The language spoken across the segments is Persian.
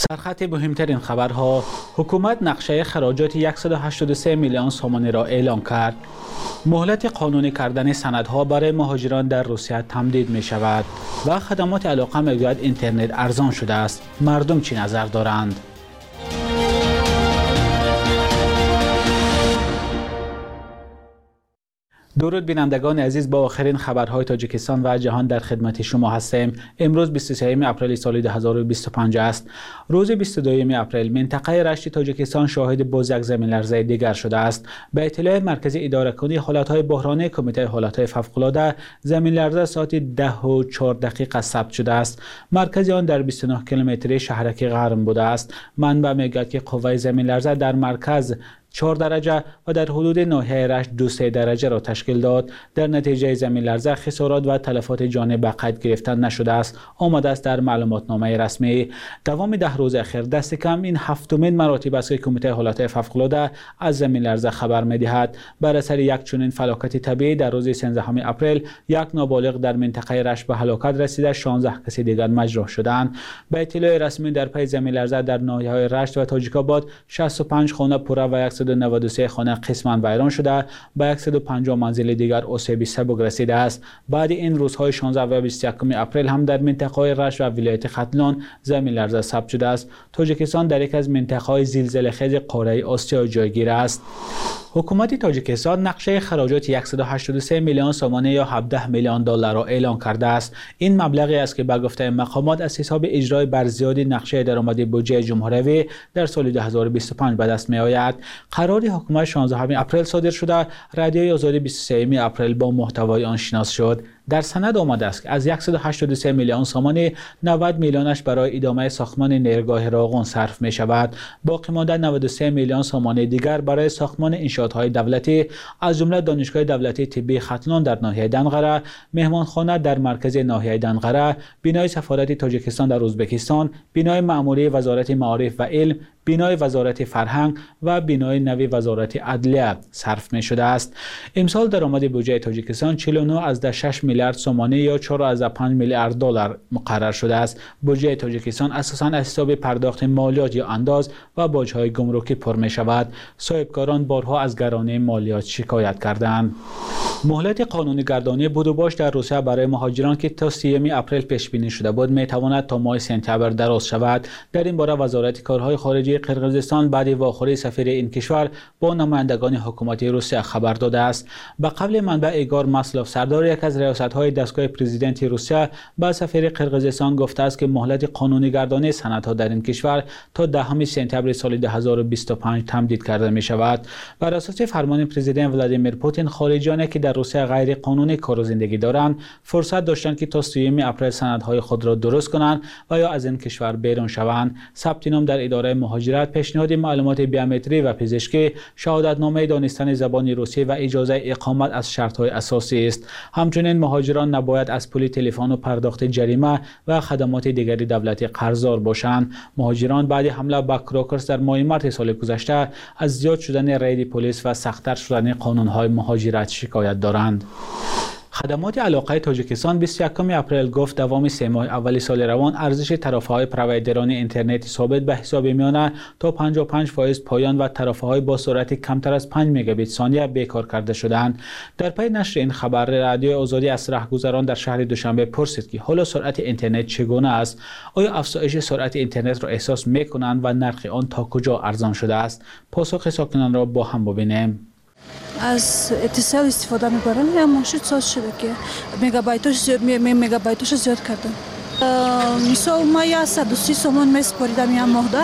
سرخط مهمترین خبرها: حکومت نقشه خراجات 183 میلیون سومانی را اعلام کرد. مهلت قانونی کردن سندها برای مهاجران در روسیه تمدید می شود و خدمات علاقه می گوید اینترنت ارزان شده است. مردم چی نظر دارند؟ درود بینندگان عزیز، با آخرین خبرهای تاجیکستان و جهان در خدمت شما هستیم. امروز 23 اپریل سال 2025 است. روز 22 اپریل منطقه رشت تاجیکستان شاهد باز یک زمین لرزه دیگر شده است. به اطلاع مرکز اداره کنی حالتهای بحرانی کمیته حالتهای فوق‌العاده، زمین لرزه ساعت 10:04 ثبت شده است. مرکز آن در 29 کیلومتری شهرک غرم بوده است. منبع میگوید که قوه زمین لرزه در مرکز 4 درجه و در حدود ناحیه رشت 2-3 درجه را تشکیل داد. در نتیجه زمین لرزه خسارات و تلفات جانی به قید گرفته نشده است. آمده است در معلومات نامه رسمی. دوام 10 روز اخیر دست کم این هفتمین مراتب است که کمیته حالات فوق‌العاده از زمین لرزه خبر می‌دهد. بر اثر یک چنین فلاکت طبیعی در روز 13 اپریل یک نابالغ در منطقه رشت به هلاکت رسیده، 16 کسی دیگر مجروح شدند. به اطلاع رسمی در پی زمین لرزه در ناحیه‌های رشت و تاجیک‌آباد 65 خانه پوره و 193 خانه قسماً ویران شده، به 150 منزل دیگر آسیب سبک رسیده است. بعد این روزهای 16 و 21 اپریل هم در منطقه‌های رشت و ولایت ختلان زمین لرزه ثبت شده است. تاجیکستان در یک از منطقه‌های زلزله‌خیز قاره آسیا جایگیر است. حکومت تاجیکستان نقشه خراجات 183 میلیون سومانی یا 17 میلیون دلار را اعلام کرده است. این مبلغی است که به گفته مقامات از حساب اجرای برزیادی نقشه درآمدی بودجه جمهوری در سال 2025 به دست می آید. قرار حکومت 16 اپریل صادر شده، رادیوی آزادی 23 اپریل با محتوای آن شناس شد. در سند آمده است که از 183 میلیون سومانی 90 میلیونش برای ادامه ساختمان نیرگاه راغون صرف می شود. باقی مانده 93 میلیون سومانی دیگر برای ساختمان انشاءات‌های دولتی، از جمله دانشگاه دولتی طبی ختلان در ناحیه دنقره، مهمانخانه در مرکز ناحیه دنقره، بینای سفارت تاجیکستان در ازبکستان، بینای مأموری وزارت معارف و علم، بینای وزارت فرهنگ و بینای نوی وزارت عدلیه صرف می شده است. امسال درآمد بودجه تاجیکستان 49.6 میلیارد سومانی یا 4.5 میلیارد دلار مقرر شده است. بودجه تاجیکستان اساساً از حساب پرداخت مالیات یا انداز و باج‌های گمرکی پر می شود. صاحبکاران بارها از گرانی مالیات شکایت کردند. مهلت قانونی گردانی بود و باش در روسیه برای مهاجران که تا 30 اپریل پیش بینی شده بود می تواند تا ماه سپتامبر دراز شود. در این باره وزارت کارهای خارجه قرقیزستان بعد واخوری سفیر این کشور با نمایندگان حکومت روسیه خبر داده است. به قول منبع ایگور مسلوف سردار یک از ریاست‌های دستگاه پرزیدنت روسیه به سفیر قرقیزستان گفته است که مهلت قانونی گردانی سندها در این کشور تا 10 سپتامبر سال 2025 تمدید کرده می شود. بر اساس فرمان پرزیدنت ولادیمیر پوتین، خارجیانی که در روسیه غیر قانونی کار و زندگی دارند فرصت داشتند که تا 30 اپریل سندهای خود را درست کنند و یا از این کشور بیرون شوند. ثبت نام در اداره مهاجرت، پیشنهاد معلومات بیومتری و پزشکی، شهادتنامه دانستن زبان روسی و اجازه اقامت از شرط‌های اساسی است. همچنین مهاجران نباید از پول تلفن و پرداخت جریمه و خدمات دیگری دولتی قرضدار باشند. مهاجران بعد حمله به کراکرس در ماه مارس سال گذشته از زیاد شدن رید پلیس و سخت‌تر شدن قانون‌های مهاجرت شکایت دارند. خدمات علاقه تاجیکستان 21 اپریل گفت دوام 3 ماه اول سال روان ارزش ترافه‌های پروایدران اینترنت ثابت به حساب میانه تا 55% پایان و ترافه‌های با سرعت کمتر از 5 مگابیت ثانیه بیکار کرده شدند. در پی نشر این خبر، رادیو آزادی از راهگذران در شهر دوشنبه پرسید که حالا سرعت اینترنت چگونه است؟ آیا افزایش سرعت اینترنت را احساس می‌کنند و نرخ آن تا کجا ارزان شده است؟ پاسخ ساکنان را با هم ببینیم. از اتصال استفاده می‌برم یا ماشین ساز شده که مگابایتش زیاد کردم. مثلا ما 130 سومن می‌سپاریدم یا ماهده،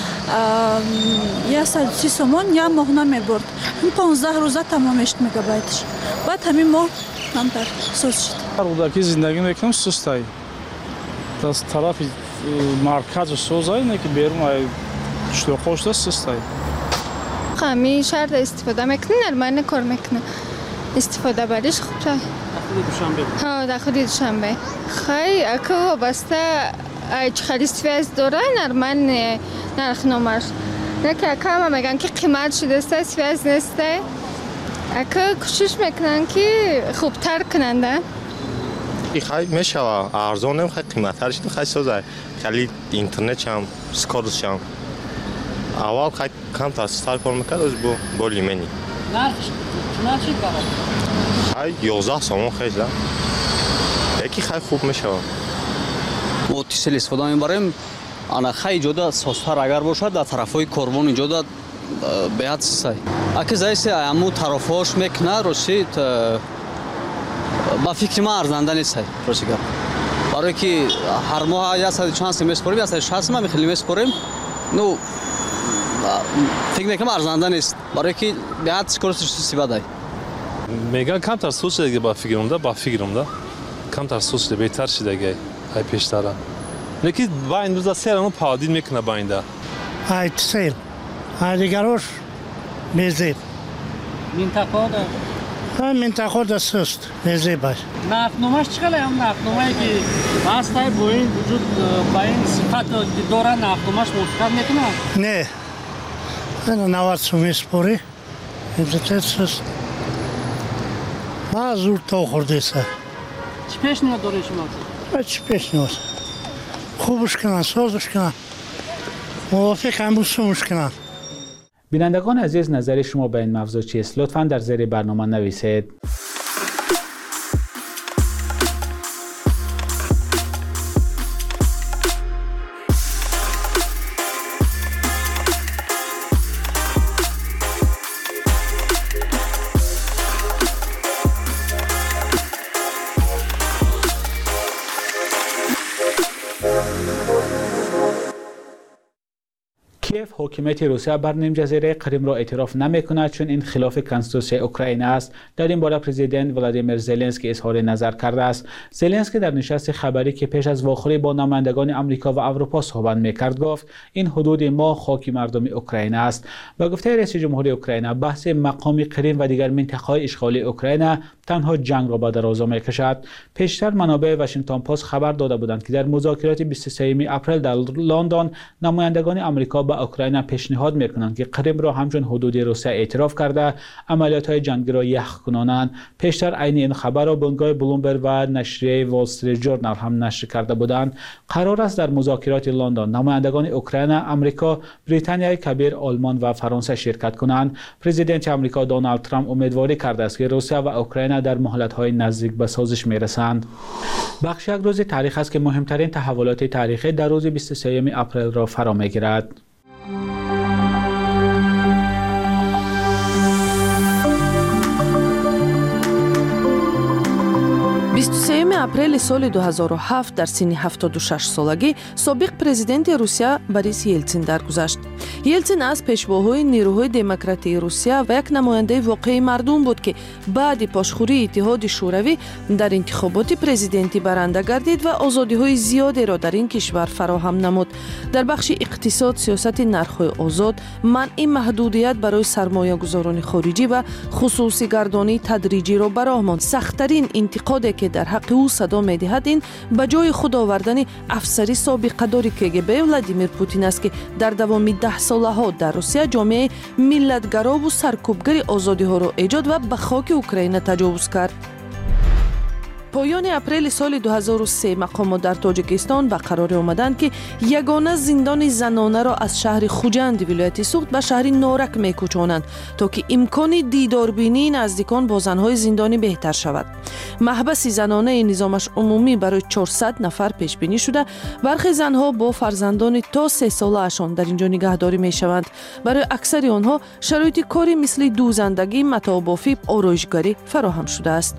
130 سومن یا ماه نمی‌برد. 15 روزه تمام میشد مگابایتش. بعد همین ماه کمتر ساز شد. روزی زندگی میکنم سستای. از طرف مرکز سازای نه که بیرون شلوغش سستای. خمی شهر استفاده میکنن، من کار میکنم استفاده بریش خوب شد. ها در خود دوشنبه خیلی اکو وابسته چه خریستی از داره من نرخ نمرش نکه اکو هم میگن که قیمت شده است سویز نیسته اکو کوشش میکنن که خوبتر کننده خیلی میشه ارزان هم خیلی قیمت‌ترش خیلی سوزه خیلی اینترنت هم سکارش هم اول خیلی کم تاسیستر کار میکرد از با لیمنی نرخش کاره؟ خیلی 11 سامان خیلی یکی خیلی خوب میشه ما تیسل استفاده میبریم انا خیلی جدا ساستر اگر باشد در طرفای کاروان جدا بیاد سای اگه زایسه امو طرفاش میکنه روشید با فکر ما ارزنده نیست روشی گپ برای که هر ماه یا صد چانس میسپریم یا صد 60 ما میخلیم میسپریم نو فکر میکنم ارزنده نیست برای که بیاد سکورش استفاده میگن کم تر سوچ دیگه با فکرم ده کم تر سوچ ده بهتر شده دیگه های پیشتره لیکن با این روزا سیرانو پادید میکنه با این ده های تسیل های دیگروش بیزید منطقه ده ها منطقه ده سست بیزید باش نقنومش چقدر هم نقنومایی که واسطه با این وجود با این صفت داره نقنومش موفق میکنه؟ نه انا 90 سومی سپوری امزده سست ما زور تو خورده سه چی پیشنهاد داره شما؟ چی پیشنهاد؟ خوبش کنن، سازش کنن موافق هم بسومش کنن بینندگان عزیز نظر شما به این موضوع چیست؟ لطفاً در زیر برنامه نویسید. کیف حکومت روسیه بر نیم جزیره کریم را اعتراف نمی‌کند چون این خلاف کنستیتوسیون اوکراین است. در این باره پرزیدنت ولادیمیر زلنسکی اظهار نظر کرده است. زلنسکی در نشست خبری که پیش از واخوری با نمایندگان آمریکا و اروپا صحبت می‌کرد گفت این حدود ما خاک مردم اوکراین است. با گفته رئیس جمهوری اوکراین بحث مقام کریم و دیگر منطقه‌های اشغالی اوکراین تنها جنگ را به درازا می‌کشد. پیشتر منابع واشنگتن پست خبر داده بودند که در مذاکرات 23 اپریل در لندن نمایندگان آمریکا به اوکراین پیشنهاد میکنند که کریم را همچون حدود روسیه اعتراف کرده عملیات‌های جنگی را یخ کنانند. پیشتر عین این خبر را بنگاه بلومبرگ و نشریه وال استریت ژورنال هم نشر کرده بودند. قرار است در مذاکرات لندن نمایندگان اوکراین، آمریکا، بریتانیای کبیر، آلمان و فرانسه شرکت کنند. پرزیدنت آمریکا دونالد ترامپ امیدواری کرده است که روسیه و اوکراین در مهلت‌های نزدیک به سازش میرسند. بخش یک روز تاریخ است که مهمترین تحولات تاریخی در روز 23 اپریل را فرا میگیرد. 23 اپریل سال 2007 در سن 76 سالگی سابق پرزیدنت روسیه بوریس یلتسین درگذشت. یلتسین از پیشواهای نیروهای دموکراتی روسیه و یک نماینده واقعی مردم بود که بعد پاشخوری اتحاد شوروی در انتخابات پرزیدنتی برنده گردید و آزادی‌های زیادی را در این کشور فراهم نمود. در بخش اقتصاد، سیاست نرخ‌های آزاد، منع محدودیت برای سرمایه‌گذاران خارجی و خصوصی گردانی تدریجی را براه ماند. سخت‌ترین انتقادی که در حق او صدا می‌دهد این به جای خود آوردن افسری سابقه‌دار KGB ولادیمیر پوتین است که در دوام 10 ساله‌ها در روسیه جامعه ملت‌گرا و سرکوبگر آزادی‌ها را ایجاد و به خاک اوکراین تجاوز کرد. پایان اپریل سال 2003 مقامات در تاجیکستان به قرار آمدند که یگانه زندان زنانه را از شهر خوجند ولایت سوخت به شهر نارک می‌کوچانند تا که امکان دیداربینی نزدیکان با زن‌های زندانی بهتر شود. محبس زنانه نظامش عمومی برای 400 نفر پیش بینی شده. برخی زنها با فرزندان تا 3 ساله‌شان در اینجا نگهداری می‌شوند. برای اکثر آنها شرایط کاری مثل دوزندگی، متاع بافی، آرایشگری فراهم شده است.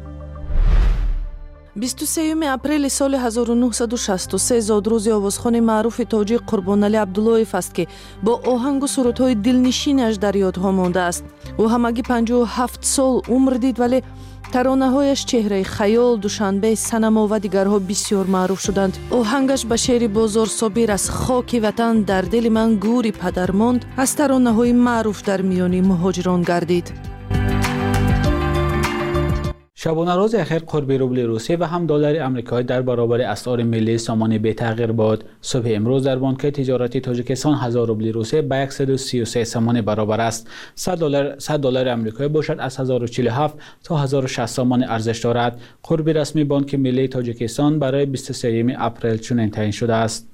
23 اپریل سال 1963 زادروز آوازخوان معروف تاجیک قربانعلی عبداللهیف است که با آهنگ و سرودهای دلنشینش در یادها مانده است. او همگی 57 سال عمر دید ولی ترانه‌هایش چهره خیال، دوشنبه، سینما و دیگرها بسیار معروف شدند. آهنگش به شعر بازار صابر از خاک وطن در دل من گوری پدر ماند از ترانه‌های معروف در میان مهاجران گردید. شبانه روز اخیر قرب روبل روسیه و هم دلار آمریکایی در برابر اسعار ملی سامان بی تغییر بود. صبح امروز در بانک تجارتی تاجیکستان 1000 روبل روسیه به 133 سامان برابر است. 100 دلار آمریکایی باشد از 1047 تا 1060 سامان ارزش دارد. قرب رسمی بانک ملی تاجیکستان برای 23 اپریل چنین تعیین شده است.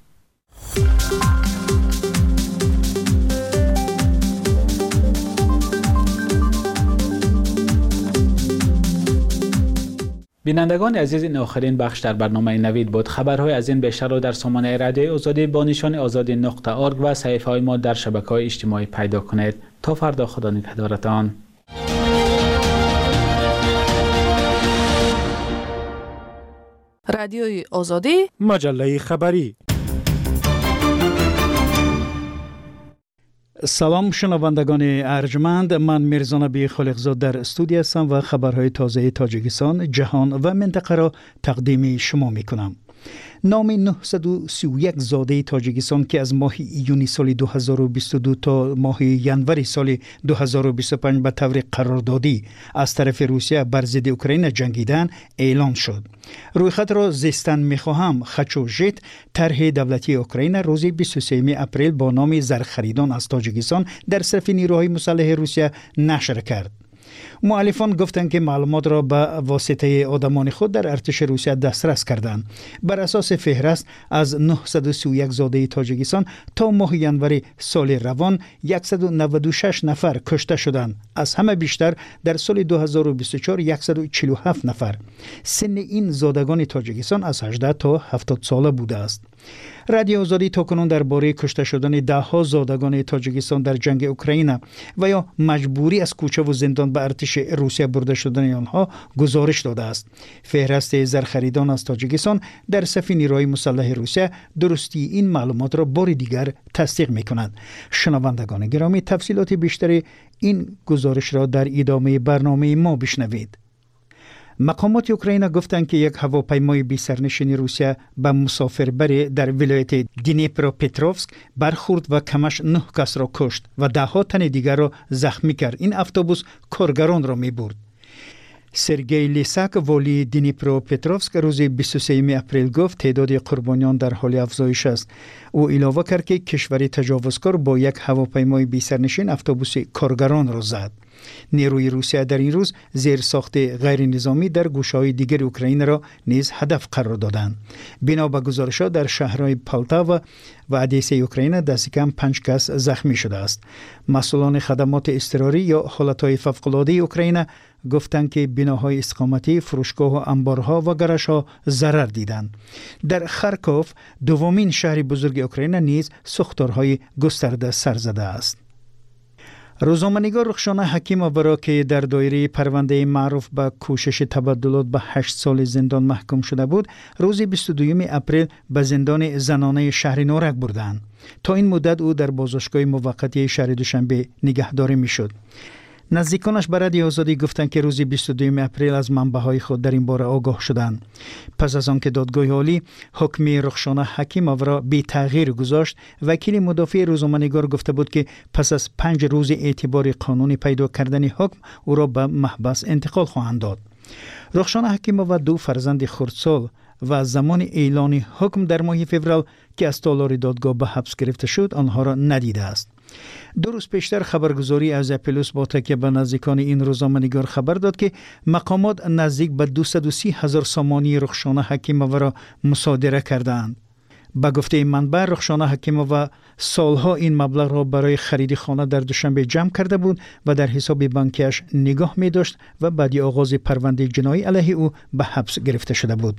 بینندگان عزیز، این آخرین بخش در برنامه نوید بود. خبرهای از این بیشتر را در سامانه رادیو آزادی با نشان azadi.org و صفحه های ما در شبکه‌های اجتماعی پیدا کنید. تا فردا، خدا نگهدارتان. رادیوی آزادی، مجله خبری. سلام شنوندگان ارجمند، من میرزا نبی خالقزاد در استودیو هستم و خبرهای تازه تاجیکستان، جهان و منطقه را تقدیم شما میکنم. نام 931 زاده تاجیکستان که از ماه ایونی سال 2022 تا ماه ینوری سال 2025 به طور قراردادی از طرف روسیه بر ضد اوکراین جنگیدن اعلان شد. رویخط را زیستن میخواهم خچوژیت طرح دولتی اوکراین روز 23 اپریل با نام زرخریدان از تاجیکستان در صف نیروهای مسلح روسیه نشر کرد. مؤلفان گفتند که معلومات را به واسطه آدمان خود در ارتش روسیه دسترس کردند. بر اساس فهرست از 931 زاده تاجیکستان تا ماه ینوری سال روان 196 نفر کشته شدند. از همه بیشتر در سال 2024 147 نفر. سن این زادگان تاجیکستان از 18 تا 70 ساله بوده است. رادیو آزادی تاکنون درباره کشته شدن ده‌ها زادگان تاجیکستان در جنگ اوکراین و یا مجبوری از کوچه و زندان به ارتش روسیه برده شدن آنها گزارش داده است. فهرست زرخریدان از تاجیکستان در صف نیروهای مسلح روسیه درستی این معلومات را بار دیگر تصدیق می‌کند. شنوندگان گرامی، تفصیلات بیشتری این گزارش را در ادامه برنامه ما بشنوید. مقامات اوکراین گفتند که یک هواپیمای بی سرنشین روسیه به مسافربری در ولایت دنیپروپتروفسک برخورد و کمش 9 کس را کشت و ده‌ها تن دیگر را زخمی کرد. این اتوبوس کارگران را می‌برد. سرگئی لیساک والی دنیپروپتروفسک روز 23 اپریل گفت تعداد قربانیان در حال افزایش است. او اضافه کرد که کشور تجاوزکار با یک هواپیمای بی سرنشین اتوبوس کارگران را زد. نیروی روسیه در این روز زیرساخت غیر نظامی در گوشه‌های دیگر اوکراین را نیز هدف قرار دادند. بنا به گزارش‌ها در شهرهای پالتاوا و ادیسه اوکراین دست کم 5 کس زخمی شده است. مسئولان خدمات اضطراری یا حالتهای فوق‌العاده اوکراین گفتند که بناهای استقامتی، فروشگاه و انبارها و گاراژها ضرر دیدند. در خارکوف، دومین شهر بزرگ اوکراین، نیز سوختارهای گسترده سر زده است. روزنامه‌نگار رخشانه حکیمووا که در دایره پرونده معروف به کوشش تبدلات به 8 سال زندان محکوم شده بود، روز 22 اپریل به زندان زنانه شهر نورک بردند. تا این مدت او در بازداشتگاه موقتی شهر دوشنبه نگهداری میشد. نزدیکانش به رادیو آزادی گفتند که روز 22 اپریل از منبع‌های خود در این باره آگاه شدند. پس از آنکه دادگاه عالی حکم رخشانه حکیمووا را بی تغییر گذاشت، وکیل مدافع روزنامه‌نگار گفته بود که پس از 5 روز اعتبار قانونی پیدا کردن حکم او را به محبس انتقال خواهند داد. رخشانه حکیمووا 2 فرزند خردسال و زمان اعلان حکم در ماه فوریه که از تالار دادگاه به حبس گرفته شد آنها را ندیده است. 2 روز پیشتر خبرگزاری از اپلوس با تکیه به نزدیکان این روزنامه‌نگار خبر داد که مقامات نزدیک به 230,000 سامانی رخشانه حکیمووا را مصادره کردند. با گفته منبع، رخشانه حکیمووا سالها این مبلغ را برای خرید خانه در دوشنبه جمع کرده بود و در حساب بانکیش نگاه می داشت و بعد آغاز پرونده جنایی علیه او به حبس گرفته شده بود.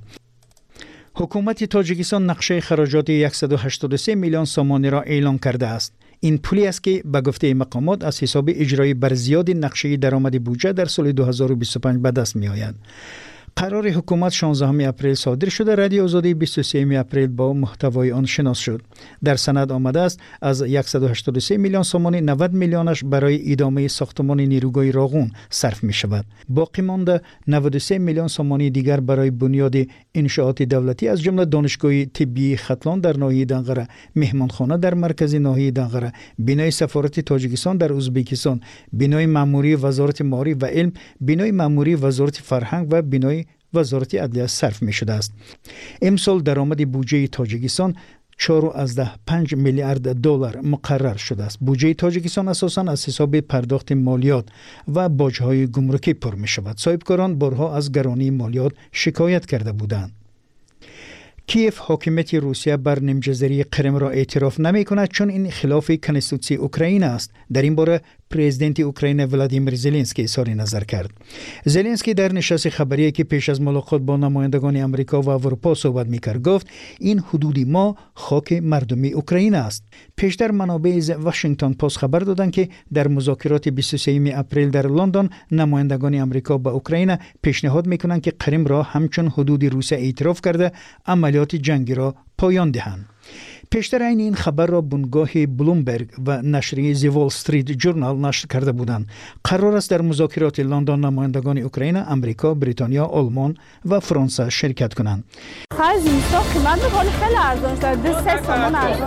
حکومت تاجیکستان نقشه خراجات 183 میلیون سامانی را اعلان کرده است. این پولی است که به گفته مقامات از حساب اجرای بر زیاد نقشه درآمد بودجه در سال 2025 به دست می آید. قرار حکومت 16 اپریل صادر شده. رادیو آزادی 23 اپریل با محتوای آن شناس شد. در سند آمده است از 183 میلیون سومانی 90 میلیونش برای ادامه ساختمان نیروگاه راغون صرف می شود. باقی مانده 93 میلیون سومانی دیگر برای بنیاد انشاءات دولتی از جمله دانشگاه طبی ختلان در ناحیه دنقره، مهمانخانه در مرکز ناحیه دنقره، بنای سفارت تاجیکستان در ازبکستان، بنای مأموری وزارت معارف و علم، بنای مأموری وزارت فرهنگ و بنای وزارت عدلیه صرف می شده است. امسال درآمد بودجه تاجیکستان 4.5 میلیارد دلار مقرر شده است. بودجه تاجیکستان اساساً از حساب پرداخت مالیات و باج‌های گمرکی پر می شود. صاحبکاران بارها از گرانی مالیات شکایت کرده بودند. کیف حاکمیت روسیه بر نیمجزیره قرم را اعتراف نمی کند چون این خلاف کنستیتوسی اوکراین است. در این باره پرزیدنت اوکراین ولادیمیر زلنسکی اظهار نظر کرد. زلنسکی در نشست خبری که پیش از ملاقات با نمایندگان آمریکا و اروپا صحبت می‌کرد گفت این حدود ما خاک مردمی اوکراین است. پیشتر منابع واشنگتن پست خبر دادند که در مذاکرات 23 اپریل در لندن نمایندگان آمریکا با اوکراین پیشنهاد می‌کنند که قرم را همچون حدود روسیه اعتراف کرده عملیات جنگی را پایان دهند. پیشتر این خبر را بنگاه بلومبرگ و نشریه زی وال استریت جورنال نشر کرده بودند. قرار است در مذاکرات لندن نمایندگان اوکراین، آمریکا، بریتانیا، آلمان و فرانسه شرکت کنند. خرج اینستا قیمت می‌کنه خیلی ارزان شده. 2 تومان ارزان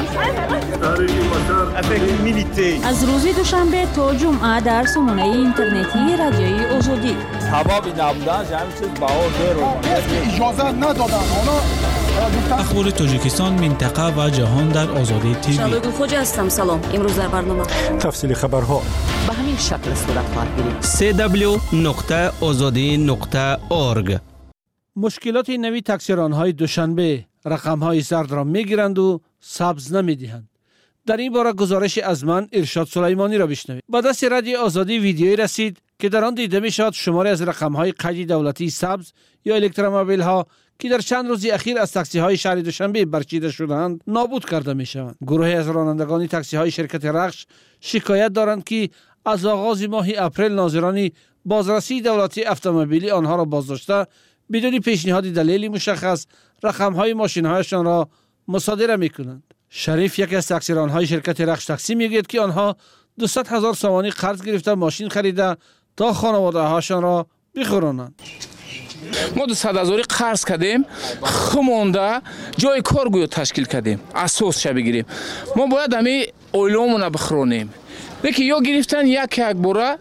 شده. از روز دوشنبه تا جمعه در سامانه اینترنتی رادیوی آزادی. حبابی نبودن همین چیز بها زیر اجازه ندادن. اخبار تاجیکستان، منطقه و جهان در آزادی تیوی. شبگو خوجا هستم. سلام. امروز در برنامه تفصیل خبرها به همین شکل صورت خواهد گرفت. www.azadi.org. مشکلات نوی تاکسیران‌های دوشنبه رقم‌های زرد را می‌گیرند و سبز نمی‌دهند. در این باره گزارش از من ارشاد سلیمانی را بشنوید. با دست رادیو آزادی ویدیویی رسید که در آن دیده می‌شود شماری از رقم‌های قید دولتی سبز یا الکترومبیل‌ها که در چند روز اخیر از تاکسی‌های شهر دوشنبه برچیده شدند نابود کرده می‌شوند. گروهی از رانندگان تاکسی‌های شرکت رخش شکایت دارند که از آغاز ماه اپریل ناظران بازرسی دولتی اتومبیلی آنها را بازداشته بدون پیشنهاد دلیلی مشخص رقم‌های ماشین‌هایشان را مصادره می‌کنند. شریف یکی از تاکسیران‌های شرکت رخش تاکسی میگوید که آنها 200,000 سومانی قرض گرفته ماشین خریده تا خانواده‌هاشان را بخورانند. ما 200,000 قرض کردیم، خمونده جای کارگوی تشکیل کردیم، اساس چه بگیریم. ما باید همی اویلومون رو بخورونیم. لیکن یا گرفتن یک بوره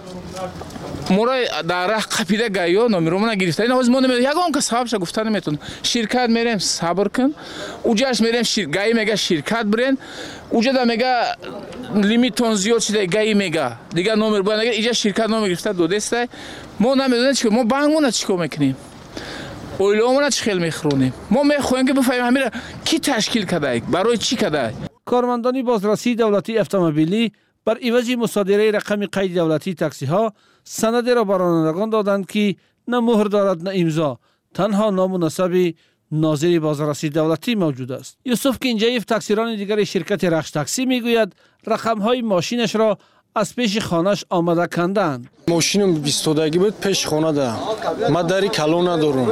مورا در راه قپیده گایا نمیرومون گرفتن. این آواز ما نمیاد. یگان که صاحبش گفتن نمیتون. شرکت میریم صبر کن. اونجاش میریم گای میگه شرکت برین. اونجا دا میگه لیمیتون زیاد شده گای میگه. دیگه نمر باید اگر اینجا شرکت نمر گرفته دو دسته. ما نمیدونیم چیکار. ما بانکمون چیکار میکنیم. اویلومون چخیل میخرونیم. ما میخوایم که بفهمیم همین کی تشکیل کرده برای چی کرده. کارمندان بازرسی دولتی اتومبیلی بر عوض مصادره رقم قید دولتی تاکسی ها سند را به رانندگان دادند که نه مهر دارد نه امضا، تنها نام و نسب ناظر بازرسی دولتی موجود است. یوسف کینجیف تاکسیران دیگر شرکت رخش تاکسی میگوید رقم های ماشینش را از پیش خانهش آمده کندند. ماشینم 20 دقیقه بود پیش خانه ده. ما دری کلو ندارم.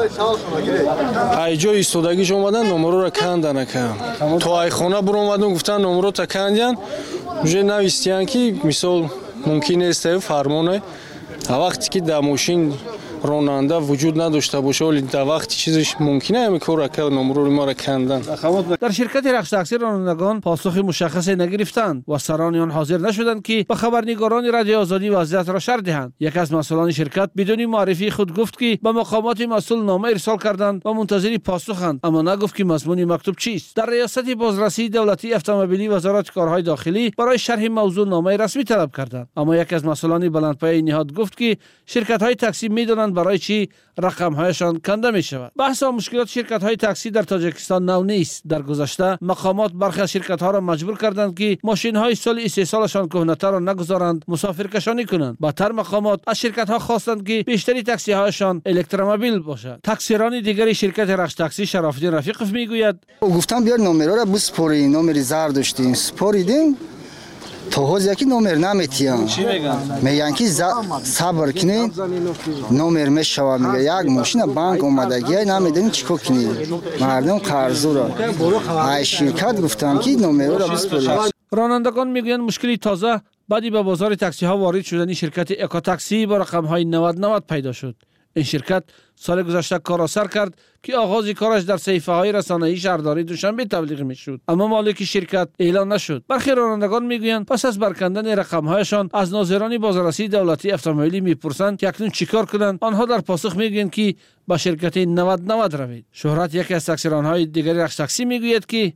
ایجا 20 دقیقه اومدن نمره را کندن نکم. تو ای خانه برو اومدن گفتن نمره تا کندن. میشه نویستیان که مثال ممکن است فرمانه وقتی که در ماشین راننده وجود نداشته باشه ولی در وقتی چیزش ممکنه همین کار که نمره ما را کندن. در شرکت رخش تاکسی رانندگان پاسخ مشخص نگرفتند و سران آن حاضر نشدند که به خبرنگاران رادیو آزادی وضعیت را شرح دهند. یک از مسئولان شرکت بدون معرفی خود گفت که به مقامات مسئول نامه ارسال کردند و منتظر پاسخند، اما نگفت که مضمون مکتوب چیست. در ریاست بازرسی دولتی اتومبیلی وزارت کارهای داخلی برای شرح موضوع نامه رسمی طلب کردند، اما یک از مسئولان بلندپایه نهاد گفت که شرکت‌های تاکسی می‌دانند برای چی رقم‌هایشان کنده می‌شود. بحث مشکلات شرکت‌های تاکسی در تاجیکستان نو نیست. در گذشته مقامات برخی از شرکت‌ها را مجبور کردند که ماشین‌های سال 3 سالشان کهنه‌تر را نگذارند مسافرکشانی کنند. بعدتر مقامات از شرکت‌ها خواستند که بیشتری تاکسی‌هایشان الکترومبیل باشد. تاکسیران دیگری شرکت رخش تاکسی شراف‌الدین رفیقов میگوید گفتم بیار نمره را بسپاری، نمره زرد داشتیم سپاریدیم تو هوز یکی نمر نمیتیم میگن که صبر کنین نمر میشوه میگه یک ماشین بانک اومدگی نمیدونیم چیکار کنیم مردم قرضو را ای شرکت گفتم که نمر را بسپریم. رانندگان میگویند مشکلی تازه بعدی به بازار تاکسی ها وارد شدن شرکت اکو تاکسی با رقم های 90 پیدا شد. این شرکت سال گذشته کار را سر کرد که آغاز کارش در صحیفه های رسانه‌ای شهرداری دوشنبه تبلیغ میشد، اما مالک شرکت اعلان نشد. برخی رانندگان میگویند پس از برکندن رقم هایشان از ناظران بازرسی دولتی اتومبیلی میپرسند که اکنون چیکار کنند. آنها در پاسخ میگویند که با شرکت 90 روید. شهرت یکی از تاکسیران‌های دیگری رخش تاکسی میگوید که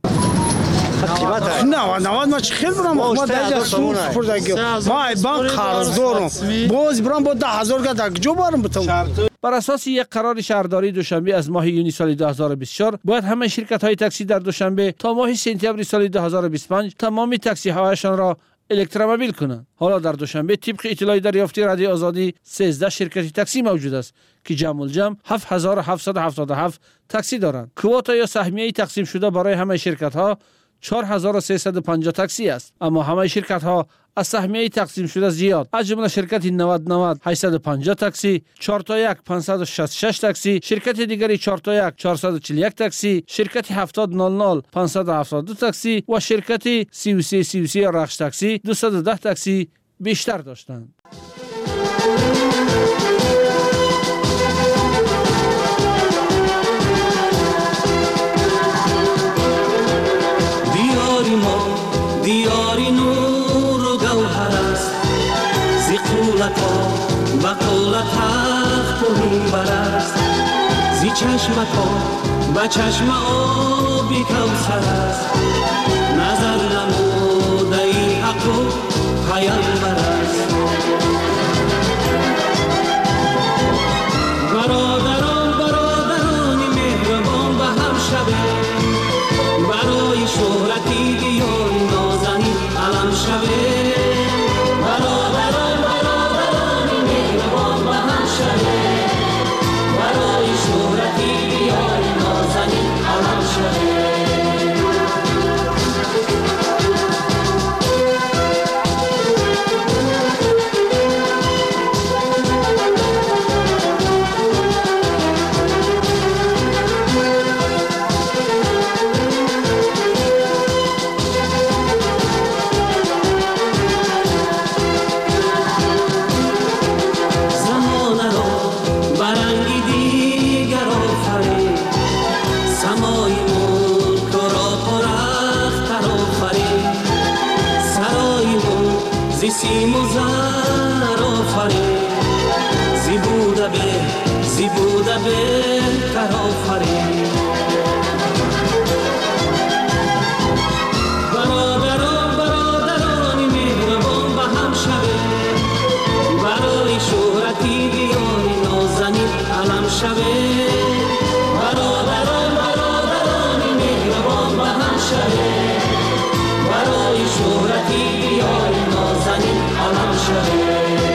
نه ما چه خیلی برام ما در سوق سپردگی ما بانک قرض دارم باز برام با 10000 گدک جو برام بتم. بر اساس یک قرار شهرداری دوشنبه از ماه یونیو سال 2024 باید همه شرکت‌های تاکسی در دوشنبه تا ماه سپتامبر سال 2025 تمام تاکسی هایشان را الکترومبیل کنند. حالا در دوشنبه طبق اطلاعی دریافتی رادیو آزادی 13 شرکت تاکسی موجود است که جمع الجمع 7777 تاکسی دارند. کوتا یا سهمیه تقسیم شده برای همه شرکت‌ها 4350 تاکسی است، اما همه شرکت ها از سهمیه تقسیم شده زیاد، از جمله شرکت 90 850 تاکسی، 4 تا 1 566 تاکسی، شرکت دیگری 4 تا 1 441 تاکسی، شرکت 7000 572 تاکسی و شرکت 33 رخش تاکسی 210 تاکسی بیشتر داشتند. دیاری نور و گوهر است زی قولتا با قول تخت و منبر است زی چشمتا با چشم آبی کوثر است نظر نموده ای حق و پیامبر است. برادران مهربان به هم شبه برای شهرتی دیاری نازنین علم شوه. برادران مهربان به هم شوه برای شهرتی دیاری نازنین علم شوه. سیم و زر آفرین زی بوده بهتر آفرین. برادران مهربان به هم شوه برای شهرتی دیاری نازنین علم شوه. برادران مهربان به هم شوه برای شهرتی دیاری نازنین علم شوه.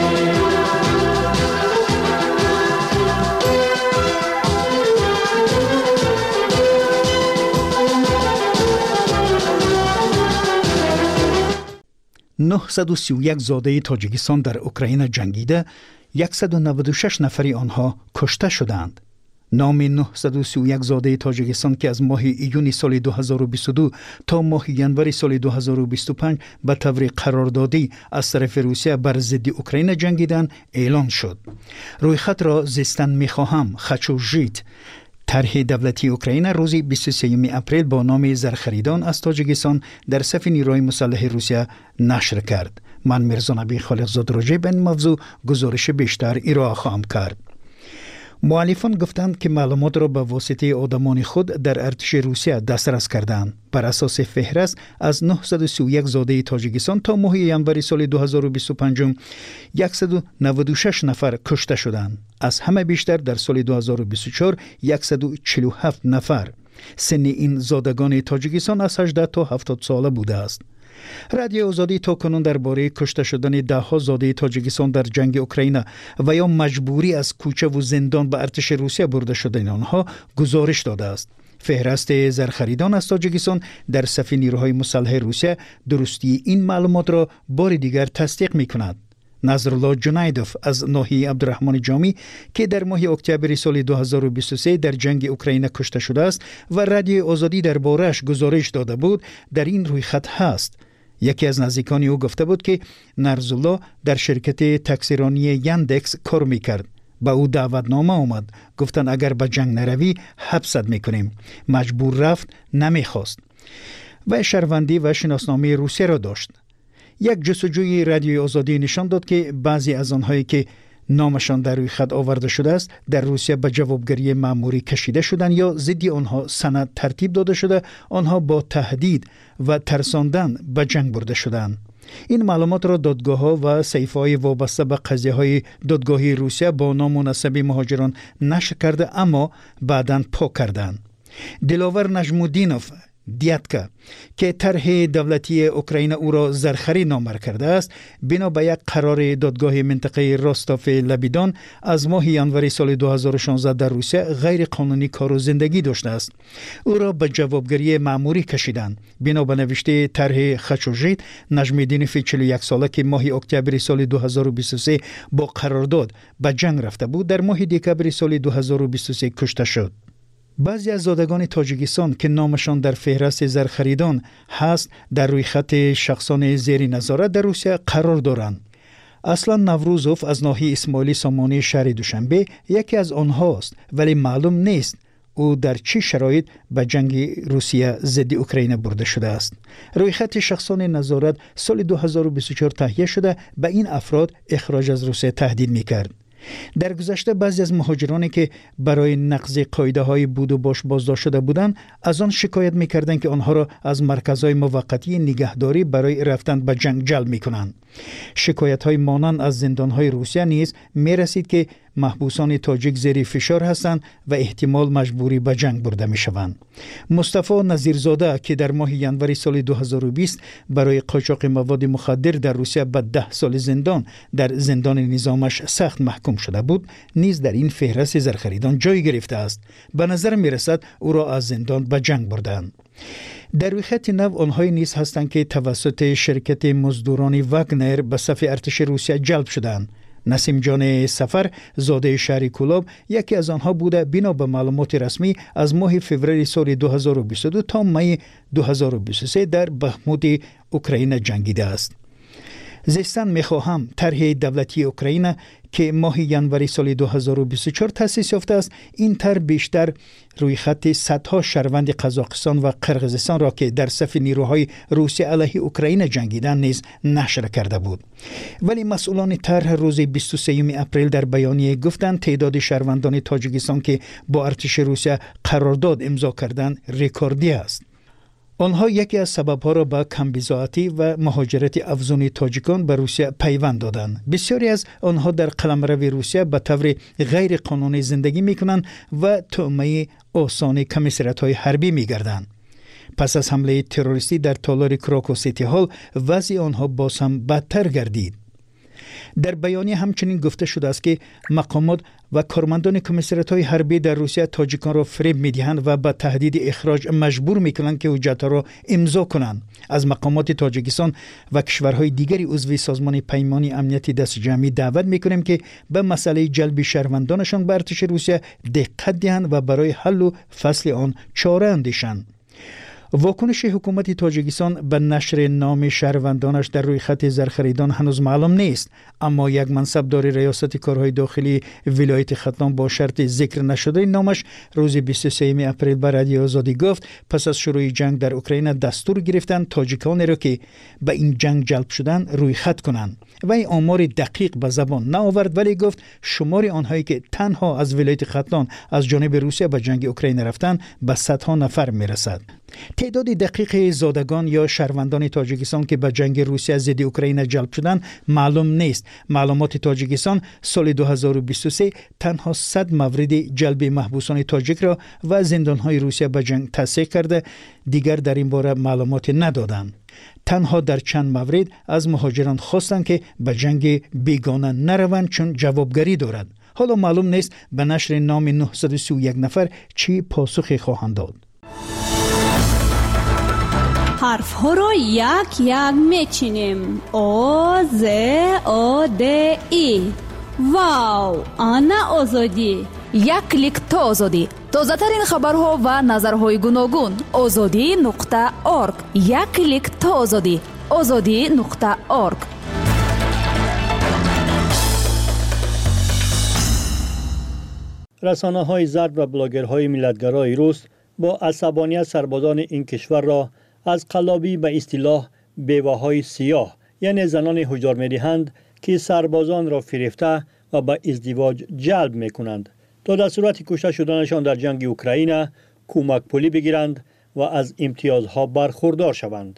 931 زاده تاجیکستان در اوکراین جنگیده 196 نفری آنها کشته شدند. نام 931 زاده تاجیکستان که از ماه ایون سال 2022 تا ماه ینور سال 2025 به طور قراردادی از طرف روسیه بر ضد اوکراین جنگیدند اعلان شد. روی خط را زیستن می‌خواهم خچوژیت طرح دولتی اوکراین روز 23 اپریل با نام زرخریدان از تاجیکستان در صف نیروهای مسلح روسیه نشر کرد. من میرزا نبی خالقزاد راجع به این موضوع گزارش بیشتر ارائه خواهم کرد. مؤلفان گفتند که معلومات را به واسطه آدمان خود در ارتش روسیه دسترس کردند. بر اساس فهرست از 931 زاده تاجیکستان تا ماه ینور سال 2025 196 نفر کشته شدند. از همه بیشتر در سال 2024 147 نفر. سن این زادگان تاجیکستان از 18 تا 70 ساله بوده است. رادیو آزادی تا کنون درباره کشته شدن ده‌ها زاده تاجیکستان در جنگ اوکراین و یا مجبوری از کوچه و زندان به ارتش روسیه برده شدن آنها گزارش داده است. فهرست زرخریدان از تاجیکستان در صف نیروهای مسلح روسیه درستی این معلومات را بار دیگر تصدیق می‌کند. نظرالله جنیدوف از ناحیه عبدالرحمن جامی که در ماه اکتبر سال 2023 در جنگ اوکراین کشته شده است و رادیو آزادی درباره‌اش گزارش داده بود، در این روی خط هست. یکی از نزدیکان او گفته بود که نظرالله در شرکت تاکسیرانی یندکس کار میکرد. با او دعوتنامه آمد، گفتن اگر به جنگ نروی حبست میکنیم. مجبور رفت، نمیخواست. و شهروندی و شناسنامه روسیه را داشت. یک جستجوی رادیوی آزادی نشان داد که بعضی از آنهایی که نامشان در روی خط آورده شده است در روسیه به جوابگری مأموری کشیده شدند یا ضد آنها سند ترتیب داده شده، آنها با تهدید و ترساندن به جنگ برده شدند. این معلومات را دادگاه‌ها و صحیفه‌های وابسته به قضیه‌های دادگاهی روسیه با نام و نسب مهاجران نشر کرده اما بعداً پاک کردند. دلاور نجمودینوف دیاتکا که طرح دولتی اوکراین او را زرخری نامور کرده است، بنا به یک قرار دادگاه منطقه راستاف لبیدان از ماه ژانویه سال 2016 در روسیه غیر قانونی کار و زندگی داشته است. او را به جوابگری مأموری کشیدند. بنا به نوشته طرح خچوژیت، نجمودینوف 41 ساله که ماه اکتبر سال 2023 با قرارداد به جنگ رفته بود، در ماه دکبر سال 2023 کشته شد. بعضی از زادگان تاجیکستان که نامشان در فهرست زرخریدان هست در روی خط شخصان زیر نظارت در روسیه قرار دارند. اصلا نوروزوف از ناحیه اسماعیلی سامانی شهر دوشنبه یکی از آنهاست، ولی معلوم نیست او در چه شرایط به جنگ روسیه ضد اوکراین برده شده است. روی خط شخصان نظارت سال 2024 تهیه شده به این افراد اخراج از روسیه تهدید می‌کرد. در گذشته بعضی از مهاجرانی که برای نقض قاعده‌های بود و باش بازداشت شده بودند از آن شکایت می‌کردند که آنها را از مرکزهای موقتی نگهداری برای رفتن به جنگ جلب می‌کنند. شکایت‌های مانند از زندان‌های روسیه نیز می‌رسید که محبوسان تاجیک زیر فشار هستند و احتمال مجبوری به جنگ برده می‌شوند. مصطفی نظیرزاده که در ماه ژانویه سال 2020 برای قاچاق مواد مخدر در روسیه به 10 سال زندان در زندان نظامش سخت محکوم شده بود، نیز در این فهرست زرخریدان جای گرفته است. به نظر می‌رسد او را از زندان به جنگ بردند. در روی خط نو آنهایی نیز هستند که توسط شرکت مزدوران واگنر به صف ارتش روسیه جلب شدند. نسیم جان سفر زاده شهر کولاب یکی از آنها بوده. بنا به معلومات رسمی از ماه فوریه سال 2022 تا می 2023 در بخمود اوکراین جنگیده است. زیستن میخواهم طرح دولتی اوکراین که ماه ژانویه سال 2024 تأسیس یافته است، این طرح بیشتر روی خط صدها شهروند قزاقستان و قرقیزستان را که در صف نیروهای روسیه علیه اوکراین جنگیدند نیز نشر کرده بود. ولی مسئولان طرح روز 23 اپریل در بیانیه گفتند تعداد شهروندان تاجیکستان که با ارتش روسیه قرارداد امضا کردند رکوردی است. آنها یکی از سببها را به کمبزاعتی و مهاجرت افزون تاجیکان به روسیه پیوند دادند. بسیاری از آنها در قلمرو روسیه به طور غیر قانونی زندگی میکنند و طعمه آسان کمیسریت‌های حربی میگردند. پس از حمله تروریستی در تالار کراکو سیتی هال وضع آنها باز هم بدتر گردید. در بیانیه همچنین گفته شده است که مقامات و کارمندان کمیسریت‌های حربی در روسیه تاجیکان را فریب می‌دهند و به تهدید اخراج مجبور می‌کنند که حجت را امضا کنند. از مقامات تاجیکستان و کشورهای دیگری عضو سازمان پیمان امنیتی دست جمعی دعوت می‌کنیم که به مسئله جلب شهروندانشان به ارتش روسیه دقت دهند و برای حل و فصل آن چاره اندیشند. واکنش حکومت تاجیکستان به نشر نام شهروندانش در روی خط زرخریدان هنوز معلوم نیست، اما یک منصبدار ریاست کارهای داخلی ولایت ختلان با شرط ذکر نشده نامش روز 23 اپریل به رادیو آزادی گفت پس از شروع جنگ در اوکراین دستور گرفتند تاجیکانی را که به این جنگ جلب شدند روی خط کنند. و این آمار دقیق به زبان نآورد، ولی گفت شمار آنهایی که تنها از ولایت ختلان از جانب روسیه به جنگ اوکراین رفتند به صدها نفر میرسد. تعداد دقیق زادگان یا شهروندان تاجیکستان که به جنگ روسیه ضد اوکراین جلب شدند معلوم نیست. معلومات تاجیکستان سال 2023 تنها 100 مورد جلب محبوسان تاجیک را و زندانهای روسیه به جنگ تصدیق کرده، دیگر در این باره معلومات ندادند. تنها در چند مورد از مهاجران خواستند که به جنگ بیگانه نروند چون جوابگری دارد. حالا معلوم نیست به نشر نام 931 نفر چی پاسخی خواهند داد. حرف ها را یک یک میچینیم. آ ز آ د ای. واو، آنا آزادی. یک کلیک تا آزادی. تازه ترین خبرها و نظرهای گوناگون. azadi.org. یک کلیک تا آزادی. azadi.org. رسانه‌های زرد و بلاگرهای ملتگرای روس با عصبانیت سربازان این کشور را از قلابی به اصطلاح بیواهای سیاه یعنی زنان هشدار می‌دهند که سربازان را فریفته و به ازدواج جلب می‌کنند تا در صورت کشته شدنشان در جنگ اوکراین کمک پولی بگیرند و از امتیازها برخوردار شوند.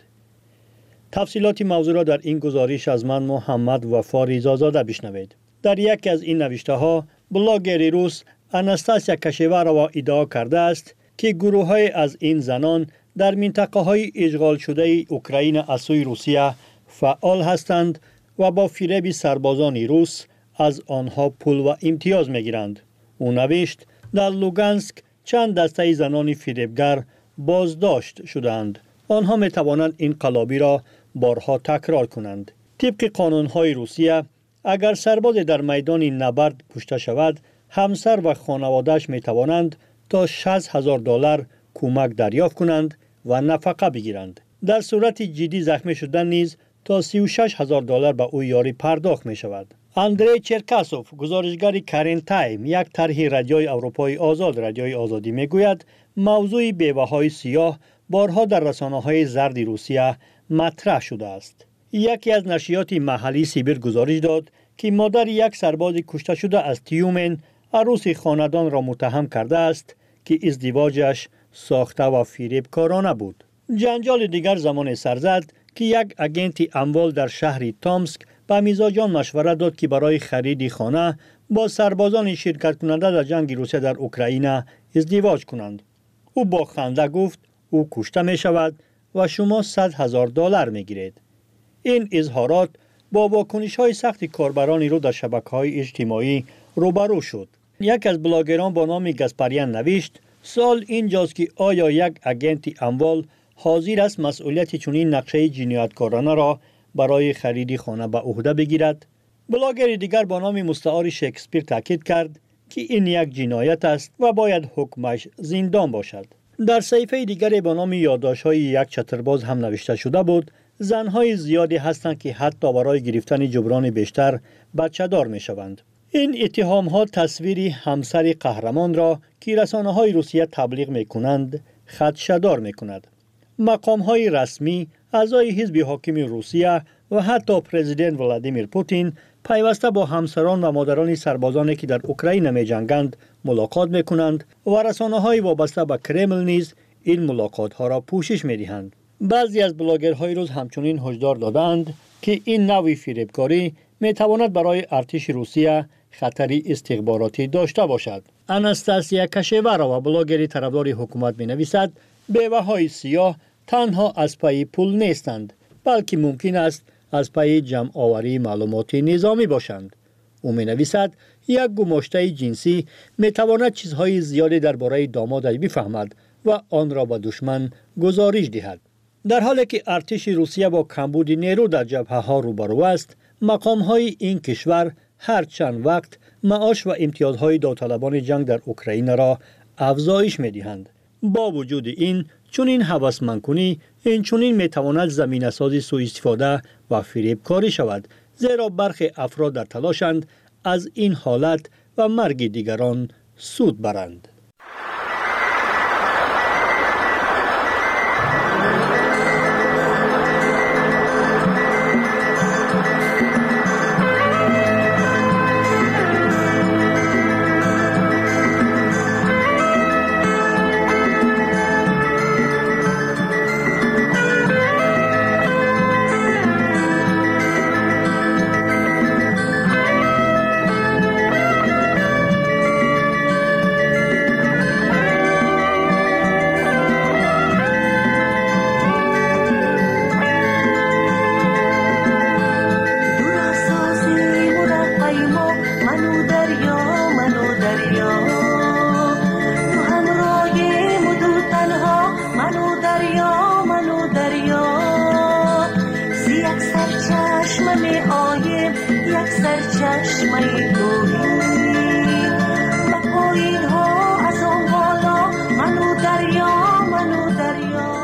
تفصیلات موضوع را در این گزارش از من محمد وفا ریزازاده بشنوید. در یکی از این نوشته‌ها بلاگر روس آناستاسیا کاشیواروا ادعا کرده است که گروه‌های از این زنان در منطقه‌های اشغال شده اوکراین از سوی روسیه فعال هستند و با فریب سربازان روس از آنها پول و امتیاز می‌گیرند. او نوشت در لوگانسک چند دسته زنان فریبگر بازداشت شدند. آنها می‌توانند این قلابی را بارها تکرار کنند. طبق قانون‌های روسیه اگر سرباز در میدان نبرد کشته شود، همسر و خانواده‌اش می‌توانند تا $60,000 کمک دریافت کنند و نفقه بگیرند. در صورت جدی زخمی شدن نیز تا $36,000 به او یاری پرداخت می شود. اندری چرکاسوف، گزارشگر کرین تایم، یک طرح رادیوی اروپای آزاد رادیوی آزادی می گوید موضوع بیوه‌های سیاه بارها در رسانه‌های زرد روسیه مطرح شده است. یکی از نشریات محلی سیبیر گزارش داد که مادر یک سرباز کشته شده از تیومن عروس خاندان را متهم کرده است که ازدواجش ساخته و فریبکارانه بود. جنجال دیگر زمان سر زد که یک اگنت اموال در شهر تامسک به میزاجان مشورت داد که برای خرید خانه با سربازان شرکت کننده در جنگ روسیه در اوکراین ازدواج کنند. او با خنده گفت او کشته می شود و شما $100,000 می گیرید. این اظهارات با واکنش‌های سخت کاربران رو در شبکه‌های اجتماعی روبرو شد. یک از بلاگران با نام گاسپریان نوشت سوال اینجاست که آیا یک اگنت اموال حاضر است مسئولیت چنین نقشه جنایتکارانه را برای خرید خانه به عهده بگیرد؟ بلاگر دیگر با نام مستعار شکسپیر تاکید کرد که این یک جنایت است و باید حکمش زندان باشد. در صحیفه دیگر با نام یادداشت‌های یک چترباز هم نوشته شده بود زنهای زیادی هستند که حتی برای گرفتن جبران بیشتر بچه‌دار می‌شوند. این اتهام‌ها تصویری همسر قهرمان را که رسانه‌های روسیه تبلیغ می‌کنند خدشه‌دار می‌کند. مقام‌های رسمی، اعضای حزب حاکم روسیه و حتی پرزیدنت ولادیمیر پوتین پیوسته با همسران و مادران سربازانی که در اوکراین می‌جنگند ملاقات می‌کنند و رسانه‌های وابسته به کرمل نیز این ملاقات‌ها را پوشش می‌دهند. بعضی از بلاگرهای روز همچنین هشدار دادند که این نوع فریبکاری می‌تواند برای ارتش روسیه خطری استخباراتی داشته باشد. آناستاسیا کاشیواروا بلاگری طرفدار حکومت می‌نویسد بیوه‌های سیاه تنها از پای پول نیستند بلکه ممکن است از پای جمع آوری معلومات نظامی باشند. او می‌نویسد یک گماشته جنسی می‌تواند چیزهای زیادی درباره دامادش بفهمد و آن را به دشمن گزارش دهد. در حالی که ارتش روسیه با کمبود نیرو در جبهه‌ها روبرو است، مقام‌های این کشور هر چند وقت معاش و امتیازهای داوطلبان جنگ در اوکراین را افزایش می‌دهند. با وجود این چنین هوسمندکنی اینچنین می‌تواند زمینه‌ساز سوء استفاده و فریبکاری شود، زیرا برخی افراد در تلاشند از این حالت و مرگ دیگران سود برند. چشم می آیم یک سر چشمه توهی و پایین ها از آن بالا منو دریا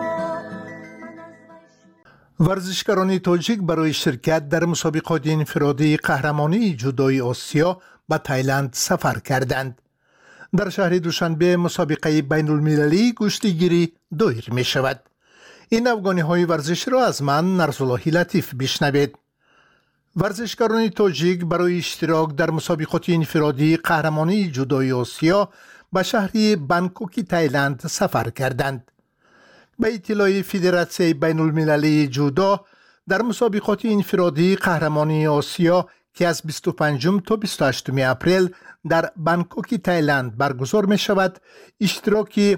ورزشکاران تاجیک برای شرکت در مسابقات انفرادی قهرمانی جودوی آسیا به تایلند سفر کردند. در شهر دوشنبه مسابقه بین المللی گشتیگیری دایر می شود. این افغانی ورزش را از من نرسالله لطیف بشنوید. ورزشکاران تاجیک برای اشتراک در مسابقات انفرادی قهرمانی جودوی آسیا به شهر بانکوک تایلند سفر کردند. به اطلاع فدراسیون بین المللی جودو در مسابقات انفرادی قهرمانی آسیا که از 25 تا 28 اپریل در بانکوک تایلند برگزار می شود، اشتراک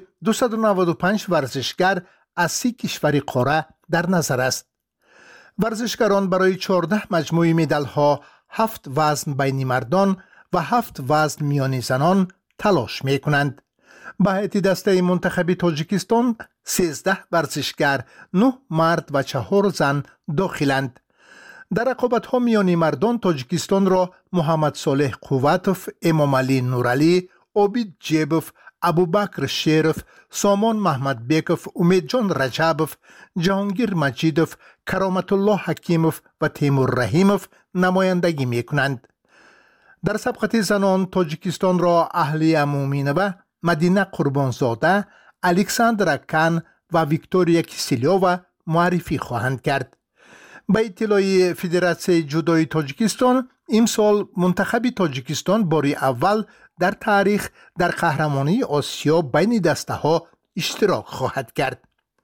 295 ورزشگر از 30 کشور قاره در نظر است. ورزشکاران برای 14 مجموعه مدال ها 7 وزن بین مردان و 7 وزن میان زنان تلاش می کنند. به هیئت دسته منتخب تاجیکستان 13 ورزشگر، 9 مرد و 4 زن داخلند. در رقابت ها میان مردان تاجیکستان را محمد صالح قوتوف، امام علی نورعلی، عبید جیبوف، ابوبکر شیرف، سامان محمد بیکوف، امید جان رجبوف، جهانگیر مجیدوف، کرامت الله حکیموف و تیمور رحیموف نمایندگی می کنند. در سبقت زنان تاجیکستان را اهلی امومینوه، مدینه قربانزاده، الکساندر کن و ویکتوریا کیسیلیووا معرفی خواهند کرد. به اطلاع فدراسیون جودوی تاجیکستان، امسال منتخب تاجیکستان باری اول در تاریخ در قهرمانی آسیا بین دسته ها اشتراک خواهد کرد.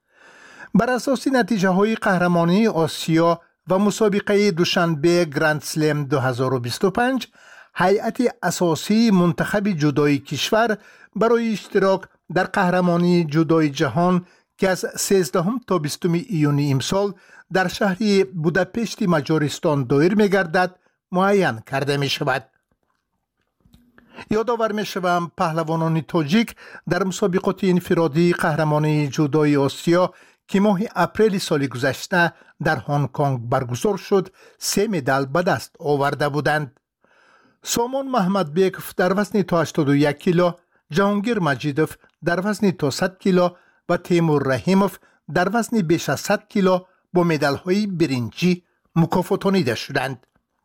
بر اساس نتیجه های قهرمانی آسیا و مسابقه دوشنبه گرند سلم 2025، هیئت اساسی منتخب جودوی کشور برای اشتراک در قهرمانی جودوی جهان که از 13 تا 20 ایون امسال در شهر بوداپشت مجارستان دایر می گردد معین کرده می شود. یادآور می شوم پهلوانان تاجیک در مسابقات انفرادی قهرمانی جودوی آسیا که ماه اپریل سال گذشته در هنگ کنگ برگزار شد 3 مدال به دست آورده بودند. سامان محمد بیکوف در وزن تا 81 کیلو، جهانگیر مجیدوف در وزن تا 100 کیلو و تیمور رحیموف در وزن بیش از 100 کیلو با مدال های برنجی مکافاتانیده شدند.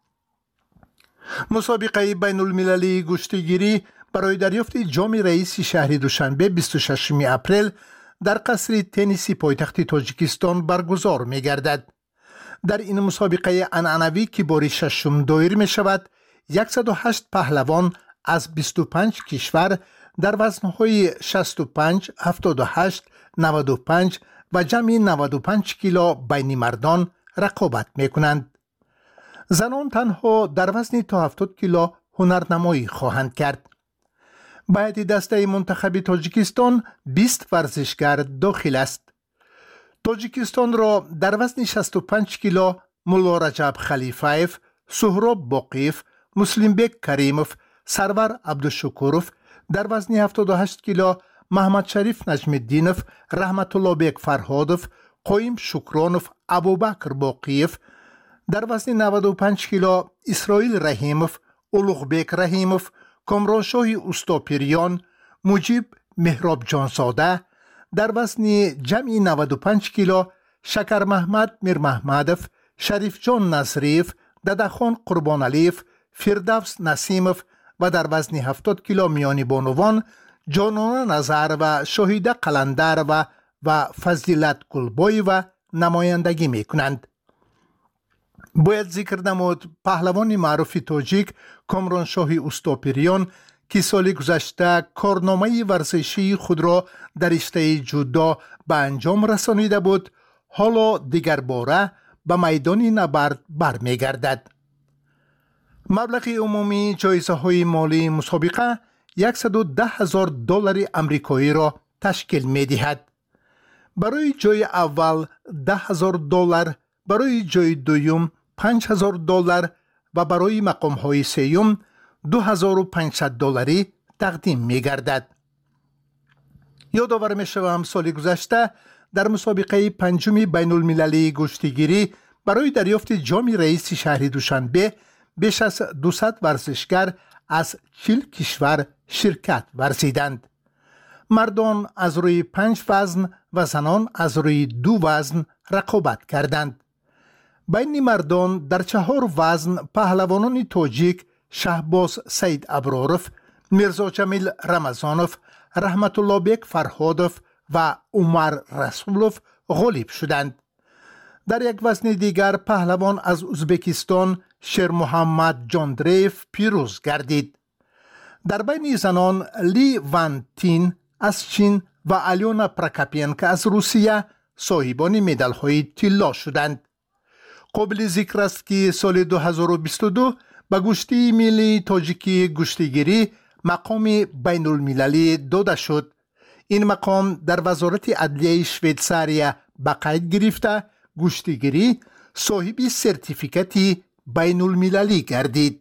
مسابقه بین المللی گشتیگیری برای دریافت جام رئیس شهر دوشنبه 26 اپریل در قصر تنیسی پایتخت تاجیکستان برگزار می گردد. در این مسابقه عنعنوی که بار ششم دایر می شود، 108 پهلوان از 25 کشور در وزنهای 65، 78، 95 و جمع 95 کیلو بین مردان رقابت می کنند. زنان تنها در وزن تا 70 کیلو هنرنمایی خواهند کرد. به هیئت دسته منتخب تاجیکستان 20 ورزشگر داخل است. تاجیکستان را در وزن 65 کیلو مولا رجب خلیفایف، سهراب باقیف، مسلم بیگ کریموف، سرور عبدالشکوروف، در وزن 78 کیلو محمد شریف نجم الدینوف، رحمت الله بیگ فرهادوف، قایم شکرانوف، ابوبکر باقیف، در وزن 95 کیلو اسرائیل رحیموف، اولوغ بیگ رحیموف، کامرانشاه اوستاپیریان، مجیب مهراب جانزاده، در وزن جمعی 95 کیلو شکر محمد میر محمدوف، شریف جان نظریف، ددخان قربان علیف، فردوس نسیموف و در وزن 70 کیلو میانی بانوان جانانه نظر و شهیده قلندر و فضیلت گلبای و نمایندگی می کنند. باید ذکر نمود پهلوان معروف تاجیک کامرانشاه اوستاپیریان که سال گذشته کارنامه ورزشی خود را در رشته جودو به انجام رسانیده بود، حالا دیگر باره به میدان نبرد برمیگردد. مبلغ عمومی جایزه های مالی مسابقه $110,000 آمریکایی را تشکیل می دهد. برای جای اول $10,000، برای جای دوم $5,000 و برای مقام های سیوم $2,500 تقدیم می گردد. یادآور می شوم سال گذشته در مسابقه پنجم بین المللی گشتیگیری برای دریافت جام رئیس شهر دوشنبه بیش از 200 ورزشگر از 40 کشور شرکت ورزیدند. مردان از روی 5 وزن و زنان از روی 2 وزن رقابت کردند. بین مردان در 4 وزن پهلوانان تاجیک شهباز سید ابراروف، میرزا جمیل رمضانوف، رحمت الله بیگ فرهادوف و عمر رسولوف غالب شدند. در یک وزن دیگر پهلوان از ازبکستان شیر محمد جاندریف پیروز گردید. در بین زنان لی وان تین از چین و الیونا پراکاپینکا از روسیه صاحبان مدال های طلا شدند. قابل ذکر است که سال 2022 به گشتی ملی تاجیکی گشتیگیری مقام بین المللی داده شد. این مقام در وزارت عدلیه شویتزاریا به قید گرفته گشتیگیری صاحب سرتیفیکاتی بین المللی گردید.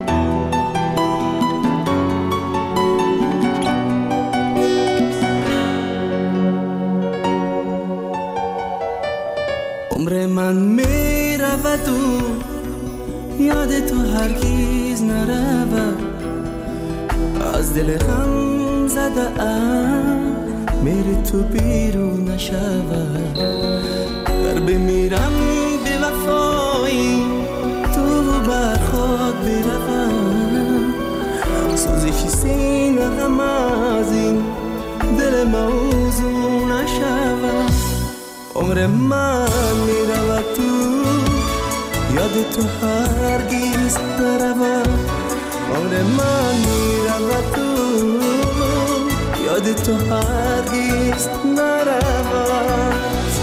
عمر من می رود و یاد تو هرگز نرود، از دل غم زده ام میری تو بیرون نشود. در بمیرم به وفایی تو بر خاک بروم، سوزش سینه غم از این دل موضوع نشود. عمر من میرود تو یاد تو هرگز نرود. عمر من میرود تو یاد تو هرگز نرود.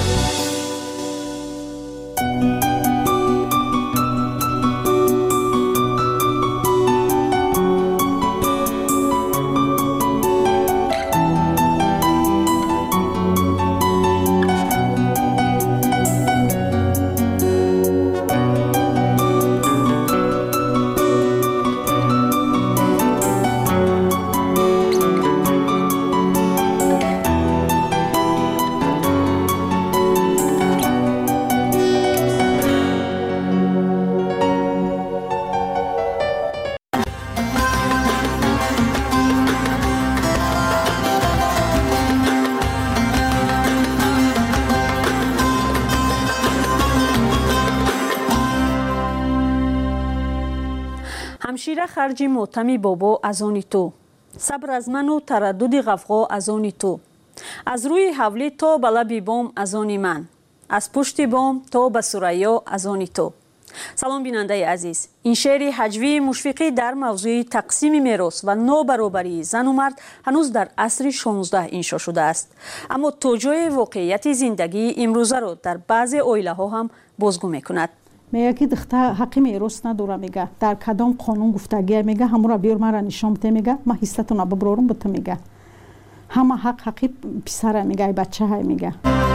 همشیره خرجی موتمی بابا از آنی تو، صبر از من و تردد غفغا از آنی تو، از روی حولی تا به لب بام از آنی من، از پشت بام تا به ثریا از آنی تو. سلام بیننده عزیز، این شعر هجوی مشفقی در موضوع تقسیم میراث و نابرابری زن و مرد هنوز در عصر 16 انشا شده است، اما توجیه واقعیت زندگی امروزه را در بعضی عائله ها هم بازگو میکند. میگه که دختر حقی میراث نداره، میگه در کدام قانون گفتگی، میگه همورا بیار مرا نشان بده، میگه ما حصتون رو ببرم بده، میگه همه حقی پسر میگه بچه های میگه.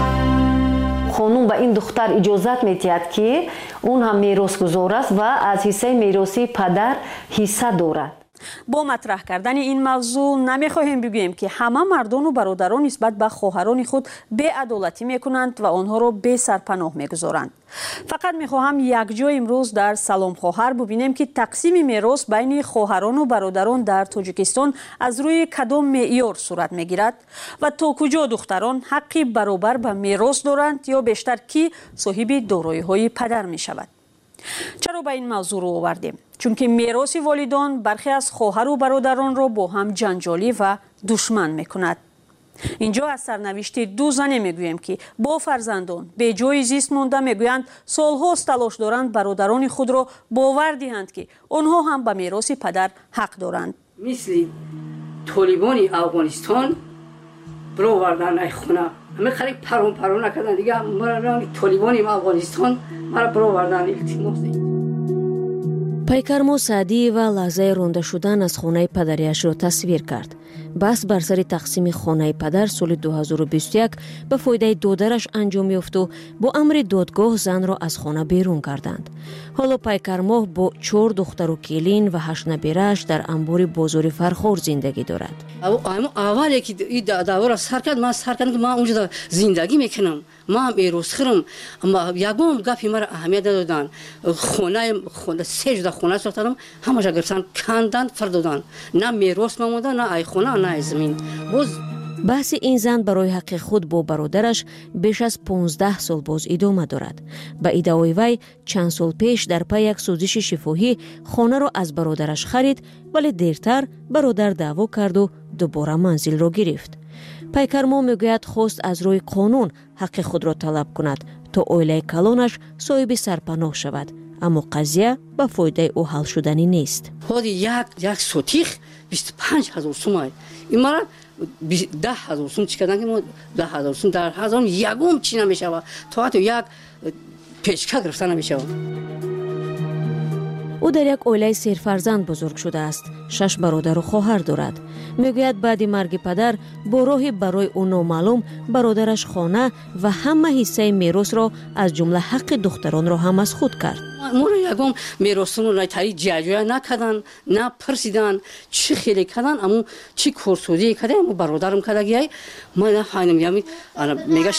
قانون به این دختر اجازت میدهد که اون هم میراث گزار است و از حصه میراثی پدر حصه دارد. با مطرح کردن این موضوع نمیخواهیم بگوییم که همه مردان و برادران نسبت به خواهران خود بی‌عدالتی میکنند و آنها را بی سرپناه میگذارند. فقط میخواهم یک جای امروز در سلام خواهر ببینیم که تقسیم میراث بین خواهران و برادران در تاجیکستان از روی کدام معیار صورت میگیرد و تا کجا دختران حقی برابر به میراث دارند یا بیشتر کی صاحب دارایی های پدر میشود. چرا به این موضوع رو آوردیم؟ چون که میراث والدان برخی از خواهر و برادران را با هم جنجالی و دشمن میکند. اینجا از سرنوشت دو زن میگویم که با فرزندان به جای زیست مانده، میگویند سالهاست تلاش دارند برادران خود را باور دهند که آنها هم به میراث پدر حق دارند. مثل طالبان افغانستان برآوردن ای خونه، همه خیلی پرون نکردن دیگه. مرا طالبان افغانستان مرا برآوردن التماس. пайкармо саъдӣ ва лаҳзаи ронда шудан аз хонаи падариашро тасвир кард. баҳс бар сари тақсими хонаи падар соли 2021 ба фоидаи додараш анҷом ёфту бо амри додгоҳ занро аз хона берун карданд. ҳоло пайкармоҳ бо 4 духтару келин ва 8 набирааш дар анбори бозори Фархор зиндагӣ дорад. аввале ки давора сар кард, ман сар кардам ки ман унҷо зиндагӣ мекунам. ما هم میراثخورم اما یگام گپی مرا اهمیت ندادن خونه 3 جدا خونه ساختم همش گرفتن کندن فردادن نه میراث مونده نه ای خونه نه ای زمین باز بحث این زن برای حق خود با برادرش بیش از 15 سال باز ادامه دارد. به ادعای وی چند سال پیش در پی یک سوزش شفاهی خانه را از برادرش خرید ولی دیرتر برادر دعوا کرد و دوباره منزل را گرفت. پیکرمو میگوید خواست از روی قانون حق خود را طلب کند تا اویله کلانش صاحب سرپناه شود، اما قضیه به فایده او حل شدنی نیست. خود یک سوتیخ 25,000 سوم این مرا 10,000 سوم چی کردن که ما 10,000 سوم در هزار یگم چی نمیشه تا حتی یک پیشکه گرفته نمیشه. او در یک اویله سرفرزند بزرگ شده است. 6 برادر و خواهر دارد. میگوید بعد مرگ پدر با راهی برای او نامعلوم برادرش خانه و همه حصه میراث را از جمله حق دختران را هم از خود کرد. ما را یگم میراثمون را تری جاجویا نکردن، نه پرسیدن چی خیلی کردن، اما چی کورسودی کردن، اما برادرم کردگی ما نفهمیدم. میگه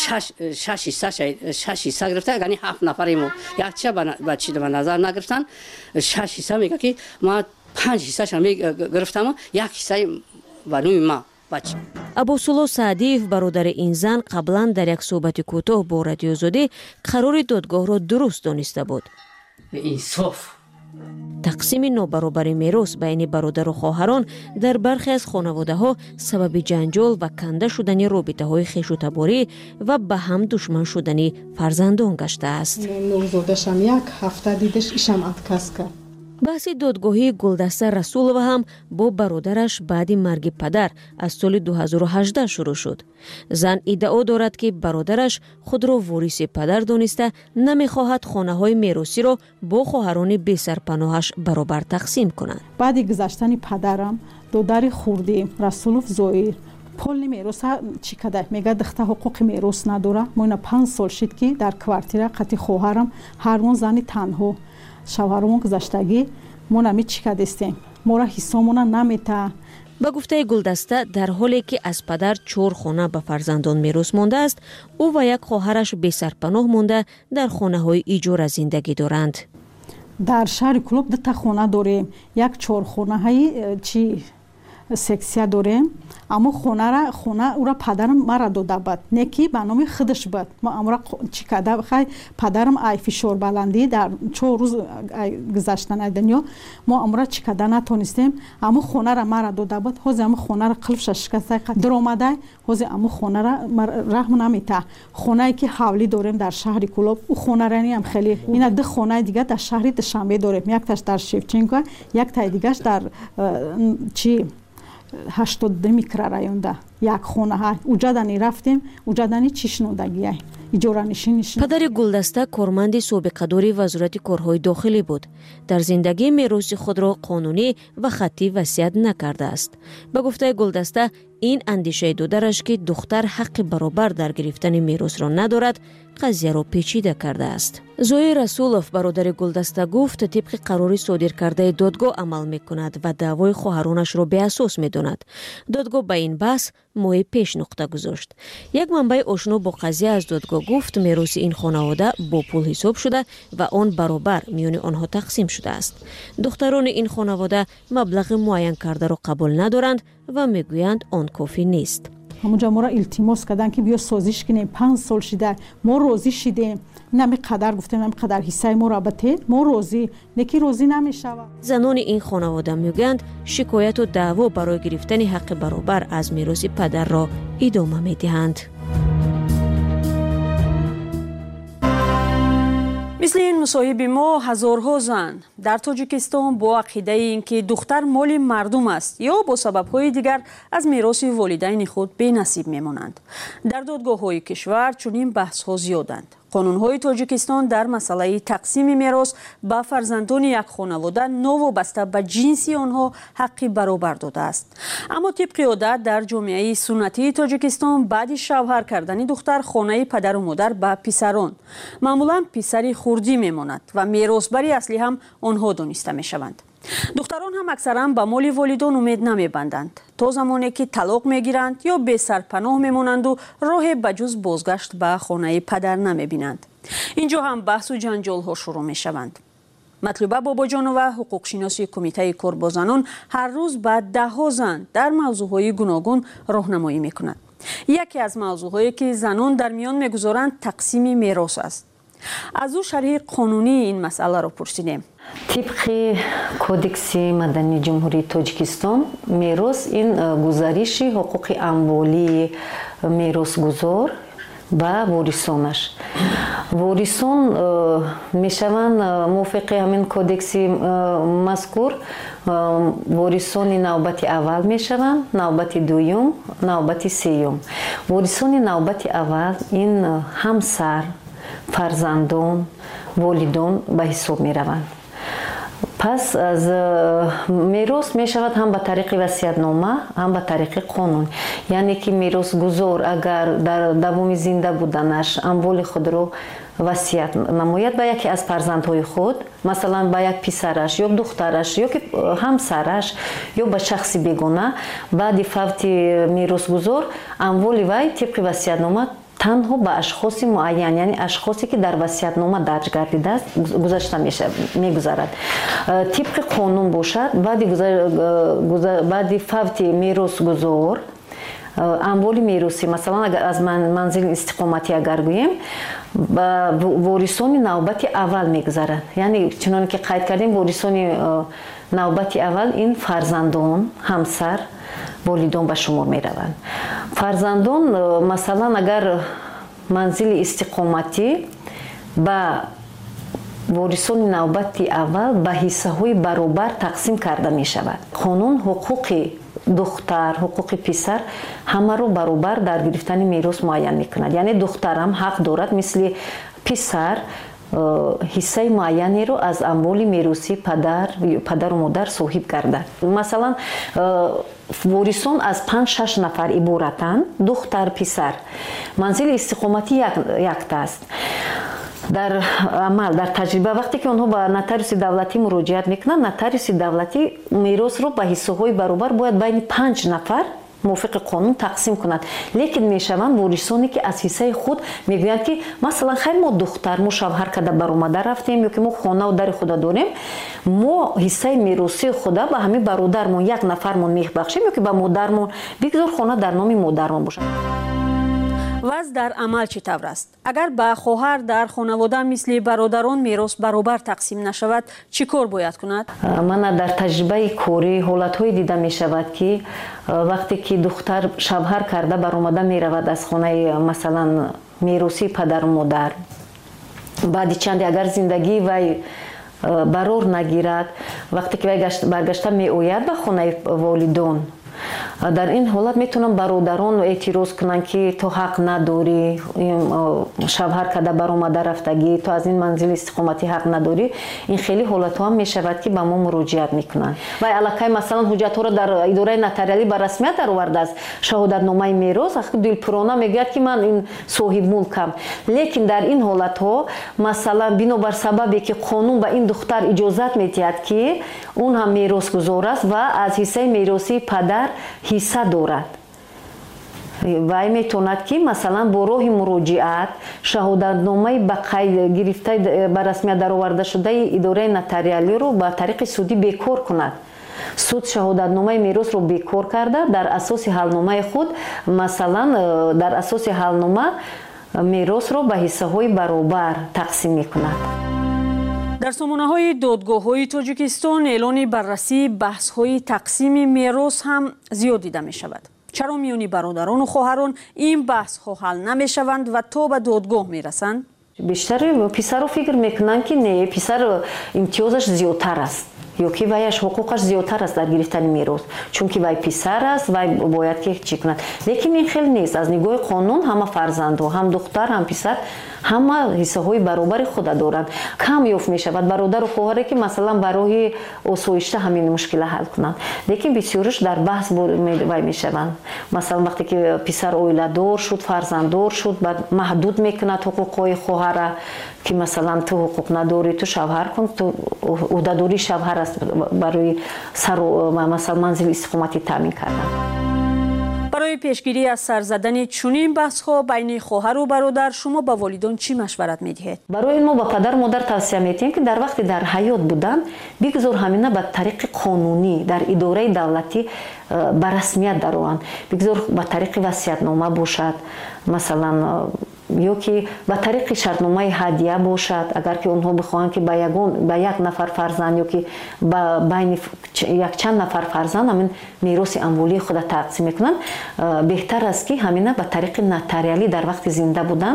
6 حصه گرفته، یعنی 7 نفریم. یک چه بچه به نظر نگرفتن. 6 حصه میگه که ما 5 حصه شما گرفتم، یک حصه بانوی ما بچه. ابوسولو سعدیف برادر این زن قبلا در یک صحبت کوتاه با رادیو آزادی قرار دادگاه را درست دانسته بود. انصاف تقسیم نابرابر میراث بین برادر و خواهران در برخی از خانواده‌ها سبب جنجال و کنده شدن رابطه‌های خویش و تباری و به هم دشمن شدن فرزندان گشته است. نورزادشم یک هفته دیدش ایشم اتکاس کرد. بحث دادگاهی گلدسته رسولова هم با برادرش بعد مرگ پدر از سال 2018 شروع شد. زن ادعا دارد که برادرش خود را وارث پدر دانسته نمیخواهد خانه‌های میراثی را با خواهران بی سرپناهش برابر تقسیم کند. بعد گذشتن پدرم دوداری خوردی رسولوف زویر پول میراث چی کده میگه دخته حقوق میراث نداره. ما 5 سال شد که در کوارتیر قتی خواهرم هرمون زنی تنها شوهرمون گذشتگی ما نمی چی کدستیم ما را حسامون نمیته. به گفته گلدسته در حالی که از پدر 4 خانه به فرزندان میراث مانده است، او و یک خواهرش بی سرپناه مانده در خانه های ایجار زندگی دارند. در شهر کلوب 2 تا خانه داریم، یک 4 خانه های چی سکسیا داریم، اما خونه او را پدرم مرا داده بود نکی به نام خودش بود. ما امرا چی کده خی پدرم ای فشار بلندی در 4 روز گذشتن دنیا ما امرا چی کده نتونستیم، اما خونه را مرا داده بود. حاضر اما خونه را قلبش شکسته در اومده، حاضر اما خونه را رحم نمیته. خونه که حولی داریم در شهر کلوب او خونه را نیم خیلی اینا 2 خانه دیگه در شهر دوشنبه داریم، یک تاش در شیفچینکو یک تا دیگهش در چی 82 میکرورایون ده یک خونه ها اوجا دنی رفتیم اوجا دنی چشنودگی اجاره نشین. پدر گلدسته کارمند سابقه‌دار وزارت کارهای داخلی بود. در زندگی میراث خود را قانونی و خطی وصیت نکرده است. به گفته گلدسته این اندیشه دخترش که دختر حق برابر در گرفتن میراث را ندارد قضیه را پیچیده کرده است. زوی رسولوف برادر گلدسته گفت طبق قرار صادر کرده دادگاه عمل میکند و دعوای خواهرانش را به اساس میداند. دادگاه به این بحث ماه پیش نقطه گذاشت. یک منبع آشنا با قضیه از دادگاه گفت میراث این خانواده با پول حساب شده و آن برابر میان آنها تقسیم شده است. دختران این خانواده مبلغ معین کرده را قبول ندارند و میگویند آن کافی نیست. همونجا ما را التماس کردن که بیا سازش کنیم، 5 سال شده ما راضی شدیم، نمی قدر گفتیم نمی قدر حصه ما را بده ما راضی نکی راضی نمیشود. زنان این خانواده میگویند شکایت و دعوا برای گرفتن حق برابر از میراث پدر را ادامه میدهند. مثل این مصاحبه ما هزارها زن در تاجیکستان با عقیده اینکه دختر مال مردم است یا با سبب‌های دیگر از میراث والدین خود بی نصیب میمانند. در دادگاه‌های کشور چنین بحث‌ها زیادند. قانون‌های تاجیکستان در مسئله تقسیم میراث به فرزندان یک خانواده نوابسته به جنس آنها حقی برابر داده است. اما طبق عادت در جامعه سنتی تاجیکستان بعد شوهر کردن دختر خانه پدر و مادر به پسران معمولاً پسری خردی میماند و میراثبر اصلی هم آنها دانسته میشوند. دختران هم اکثرا به مال والدان امید نمیبندند تا زمانی که طلاق میگیرند یا بی سرپناه میمونند و راه بجز بازگشت به خانه پدر نمیبینند. اینجا هم بحث و جنجال ها شروع میشوند. مطلوبه باباجانова حقوق شناسی کمیته کار با زنان هر روز به 10 زن در موضوعهای گوناگون راهنمایی میکنند. یکی از موضوعهایی که زنان در میان میگذارند تقسیم میراث است. از او شرح قانونی این مسئله را پرسیدیم. طبق کودکس مدنی جمهوری تاجیکستان میراث این گزارش حقوق اموالی میراثگزار با وارثانش. وارثان میشوند موافق همین کودکس مذکور وارثان نوبت اول میشوند، نوبت دوم، نوبت سوم. وارثان نوبت اول این همسر، فرزندان، والدان به حساب می روند. پس از میراث می شود هم به طریق وصیت‌نامه هم به طریق قانون. یعنی که میراثگزار اگر در دوام زنده بودنش اموال خود را وصیت نماید به یکی از فرزندهای خود، مثلا به یک پسرش یا دخترش یا که همسرش یا به شخص بیگانه، بعد فوت میراثگزار اموال وی طبق وصیت‌نامه تنها به اشخاص معین، یعنی اشخاصی که در وصیت‌نامه درج گردیده است گذاشته میگذارد. طبق قانون باشد بعد فوت میراثگزار اموال میراثی، مثلا اگر از منزل استقامتی اگر گوییم با وارثان نوبت اول میگذارد. یعنی چنان که قید کردیم وارثان نوبت اول این فرزندان، همسر، والدان به شمار می روند. فرزندان مثلا اگر منزل استقامتی با وارثان نوبت اول به حصه های برابر تقسیم کرده می شود. قانون حقوق دختر، حقوق پسر همه رو برابر در گرفتن میراث معین می کند. یعنی دختر هم حق دارد مثل پسر حصه معینی رو از اموال میراثی پدر و مادر صاحب گردد. مثلا وارثان از 5-6 نفر عبارتند، دختر، پسر. منزل استقامتی یک است. در عمل، در تجربه وقتی که آنها به نotarius دولتی مراجعت میکنند، نotarius دولتی میراث رو به حصه های برابر باید بین 5 نفر موافق قانون تقسیم کند. لیکن میشوند وارثانی که از حصه خود میگویند که مثلا خیر ما دختر، ما شوهر کرده برآمده رفتیم یا که ما خانه و در خود داریم، ما حصه میراثی خود به همین برادرمون یک نفرمون میبخشیم یا که به مادرمون بگذار خانه در نام مادرمون باشه. وضع در عمل چطور است؟ اگر به خواهر در خانواده مثل برادران میراث برابر تقسیم نشود چی کار باید کند؟ من در تجربه کاری حالت‌های دیده می شود که وقتی که دختر شوهر کرده برآمده می رود از خانه مثلا میراثی پدر و مادر، بعد چندی اگر زندگی وی برار نگیرد، وقتی که وی برگشته می آید به خانه والدان، در این حالت میتونم برادران اعتراض کنن که تو حق نداری، شوهر کرده برآمده رفتگی، تو از این منزل استقامتی حق نداری. این خیلی حالت ها هم میشود که به ما مراجعت میکنن و علاقه مثلا حجت ها را در اداره نتاریالی به رسمیت درآورده است، شهادت نامه میراث، دلپرانه میگه که من این صاحب ملکم. لیکن در این حالت ها مثلا بنابر سببی که قانون به این دختر اجازت میدهد که اون هم میراث گزار است و از حصه میراثی پدر حصه دارد، وی میتوند که مثلا با راه مراجعت شهادتنامه به قید گرفته به رسمیت درآورده شده اداره نتاریالی رو به طریق سودی بیکار کند. سود شهادتنامه میراث رو بیکار کرده، در اساس حلنامه خود مثلا در اساس حلنامه میراث رو به حصه های برابر تقسیم میکند. در سامانه های دادگاه های تاجیکستان اعلان بررسی بحث های تقسیم میراث هم زیاد دیده می شود. چرا میانی برادران و خواهران این بحث ها حل نمی شوند و تا به دادگاه می رسند؟ بیشتر پسر رو فکر میکنن که نه، پسر امتیازش زیادتر است یا که ویش حقوقش زیادتر است در گرفتن میراث، چون که وی پسر است و باید که چی کند. لیکن این خیلی نیست. از نگاه قانون همه فرزند و هم دختر هم پسر ҳама ҳиссаҳои баробари худа доранд. Кам ёфт мешавад бародару хоҳаре ки масалан барои осоишта ҳамин мушкила ҳал кунанд. Лекин бисёриш дар баҳс вай мешаванд. Масалан вақте ки писар оиладор шуд, фарзанддор шуд, баъд маҳдуд мекунад ҳуқуқҳои хоҳара ки масалан ту ҳуқуқ надорӣ, ту шавҳар кун, ту уҳдадори шавҳар аст барои масалан манзили истиқоматӣ таъмин кардан. барои пешгирӣ аз сар задани чунин баҳсҳо байни хоҳару бародар шумо ба волидон чӣ машварат медиҳед? барои мо ба падару модар тавсия медиҳем ки дар вақте дар ҳаёт буданд бигзор ҳамина ба тариқи қонунӣ дар идораи давлатӣ ба расмият дароянд. Бигзор ба тариқи васиятнома бошад, масалан ё ки ба тариқи шартномаи ҳадия бошад, агар ки онҳо бихоҳанд ки ба як нафар фарзанд ё ки ба байни якчанд нафар фарзанд ҳамин мероси амволии худа тақсим мекунанд, беҳтар аст ки ҳамина ба тариқи нотариалӣ дар вақти зинда будан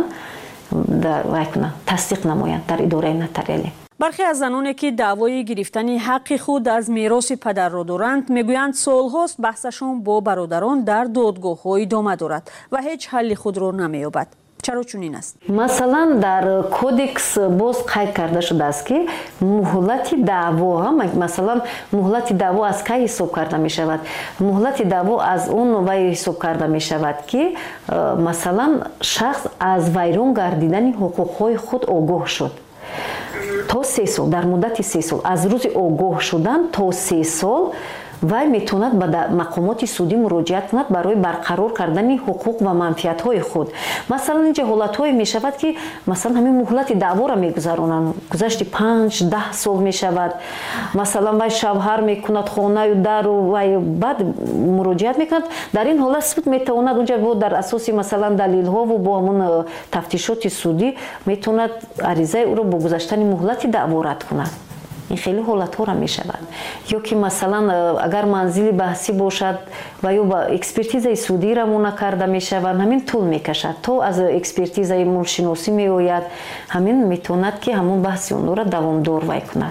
тасдиқ намоянд дар идораи нотариалӣ. бархе аз заноне ки даъвои гирифтани ҳаққи худ аз мероси падарро доранд мегӯянд солҳост баҳсашон бо бародарон дар додгоҳҳо идома дорад ва ҳеҷ ҳалли худро намеёбад. чаро чунин аст? Масалан дар кодекс боз қайд карда шудааст ки муҳлати даъво, масалан муҳлати даъво аз кай ҳисоб карда мешавад? муҳлати даъво аз он вай ҳисоб карда мешавад ки масалан шахс аз вайрон гардидани ҳуқуқҳои худ огоҳ шуд. то 3 сол, дар муддати 3 сол, аз рӯзи огоҳ шудан то 3 сол вай метавонад ба мақомоти судӣ муроҷиат кунад барои барқарор кардани ҳуқуқ ва манфиатҳои худ. Масалан инҷа ҳолатҳое мешавад ки масалан ҳамин муҳлати даъворо мегузаронанд, гузашти 5-10 сол мешавад. Масалан вай шавҳар мекунад хонаю дару вай баъд муроҷиат мекунад. Дар ин ҳолат суд метавонад унҷа бо дар асоси масалан далилҳо ва бо ҳамон тафтишоти судӣ метавонад аризаи ӯро бо гузаштани муҳлати даъво рад кунад. این خیلی حالت‌ها را می‌شود. یا که مثلا اگر منزل بحثی باشد و یا با اکسپرتیزه سودی را نکرده می‌شود، همین طول می‌کشد تا از اکسپرتیزه مولشناسی می‌آید، همین می‌تواند که همون بحث اون را دوامدار وای کند.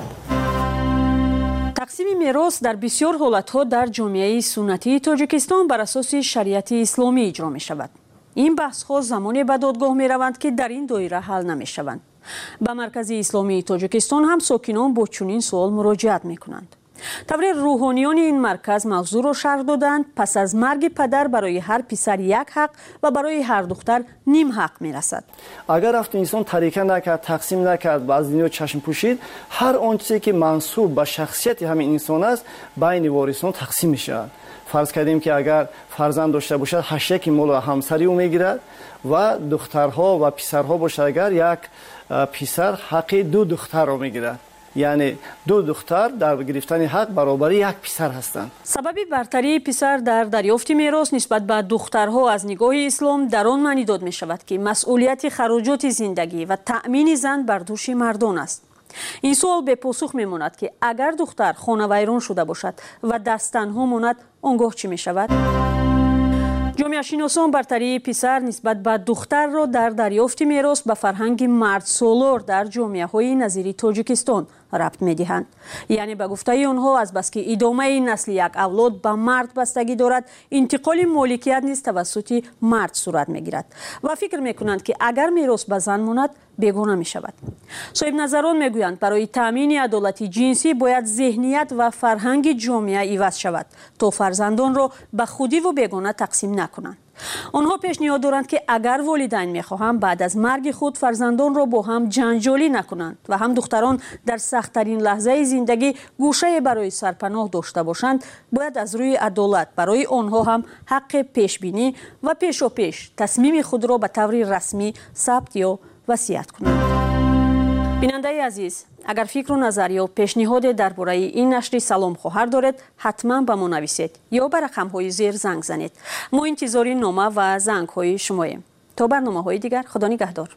تقسیم میراث در بسیار حالت‌ها در جامعه سنتی تاجیکستان بر اساس شریعت اسلامی اجرا می‌شود. این بحث‌ها زمانی به دادگاه می‌روند که در این دایره حل نمی‌شوند. ба маркази исломии тоҷикистон ҳам сокинон бо чунин суол муроҷиат мекунанд. тавре рӯҳониёни ин марказ мавзӯъро шарҳ доданд. пас аз марги падар барои ҳар писар як ҳақ ва барои ҳар духтар ним ҳақ мерасад. агар рафту инсон тарика накард, тақсим накард ва аз дунё чашм пӯшид, ҳар он чизе ки мансуб ба шахсияти ҳамин инсон аст байни ворисон тақсим мешавад. фарз кардем ки агар фарзанд дошта бошад 8 мол ҳамсари ӯ мегирад ва духтарҳо ва писарҳо бошад, агар як писар ҳаққи 2 духтарро мегирад. яъне 2 духтар дар гирифтани ҳақ баробари як писар ҳастанд. сабаби бартарии писар дар дарёфти мерос нисбат ба духтарҳо аз нигоҳи ислом дар он маъни дод мешавад ки масъулияти хароҷоти зиндагӣ ва таъмини зан бар дӯши мардон аст. ин суол бепосух мемонад ки агар духтар хонавайрон шуда бошад ва дасттанҳо монад, он гоҳ чӣ мешавад? ҷомеашиносон бартарии писар нисбат ба духтарро дар дарёфти мерос ба фарҳанги мардсолор дар ҷомеаҳои назири тоҷикистон рабт медиҳанд. яъне ба гуфтаи онҳо азбаски идомаи насли як авлод ба мард бастагӣ дорад, интиқоли моликият низ тавассути мард сурат мегирад ва фикр мекунанд ки агар мерос ба зан монад, бегона мешавад. соҳибназарон мегӯянд барои таъмини адолати ҷинсӣ бояд зеҳният ва фарҳанги ҷомеа иваз шавад то фарзандонро ба худиву бегона тақсим накунанд. онҳо пешниҳод доранд ки агар волидайн мехоҳанд баъд аз марги худ фарзандонро бо ҳам ҷанҷолӣ накунанд ва ҳам духтарон дар сахттарин лаҳзаи зиндагӣ гӯшае барои сарпаноҳ дошта бошанд, бояд аз рӯи адолат барои онҳо ҳам ҳаққи пешбинӣ ва пешопеш тасмими худро ба таври расмӣ сабт ё васият кунанд. бинандаи азиз, агар фикру назар ё пешниҳоде дар бораи ин нашри Салом хоҳар доред, ҳатман ба мо нависед ё ба рақамҳои зер занг занед. мо интизори нома ва зангҳои шумоем. то барномаҳои дигар, худо нигаҳдор.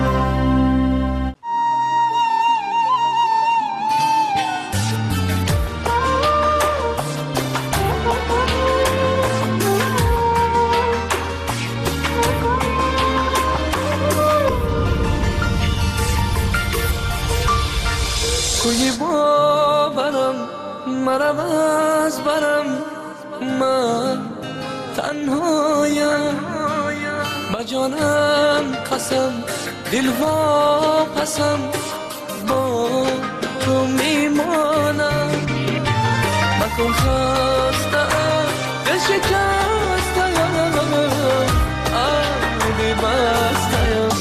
کوی باورم مرم از برم، من تنهایم، به جانم قسم دل واپسم با تو میمانم مکن خستم دل شکستم آبی بستم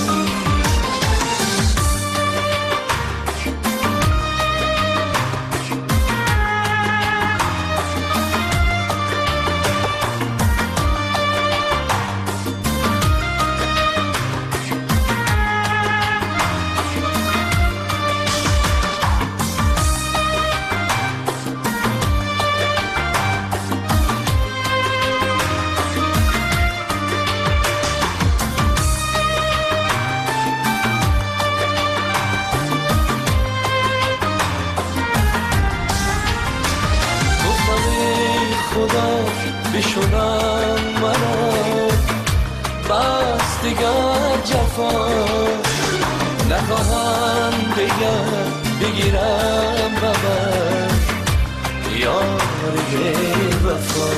بشونم منو بس دیگر جفا نخواهم دیگر بگیرم ببر یاری وفا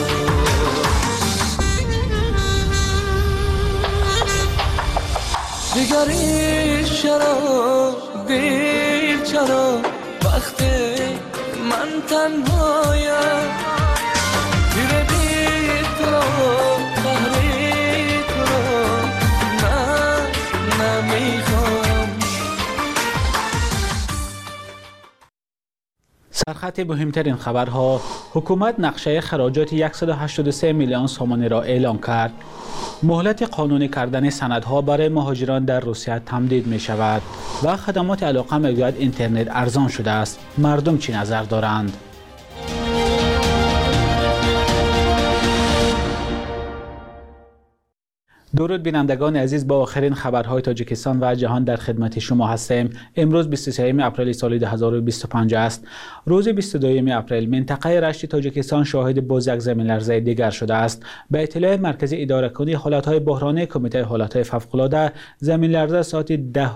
دیگری چرا دیر چرا وقتی من تنهایم سرخط مهمترین خبرها: حکومت نقشه خراجات 183 میلیون سومانی را اعلام کرد. مهلت قانونی کردن سندها برای مهاجران در روسیه تمدید می شود و خدمات علاقه میگوید اینترنت ارزان شده است. مردم چی نظر دارند؟ درود بینندگان عزیز، با آخرین خبرهای تاجیکستان و جهان در خدمت شما هستیم. امروز 23 اپریل سال 2025 است. روز 22 اپریل منطقه رشت تاجیکستان شاهد باز یک زمین لرزه دیگر شده است. به اطلاع مرکز اداره کنی حالتهای بحرانی کمیته حالتهای فوق‌العاده، زمین لرزه ساعت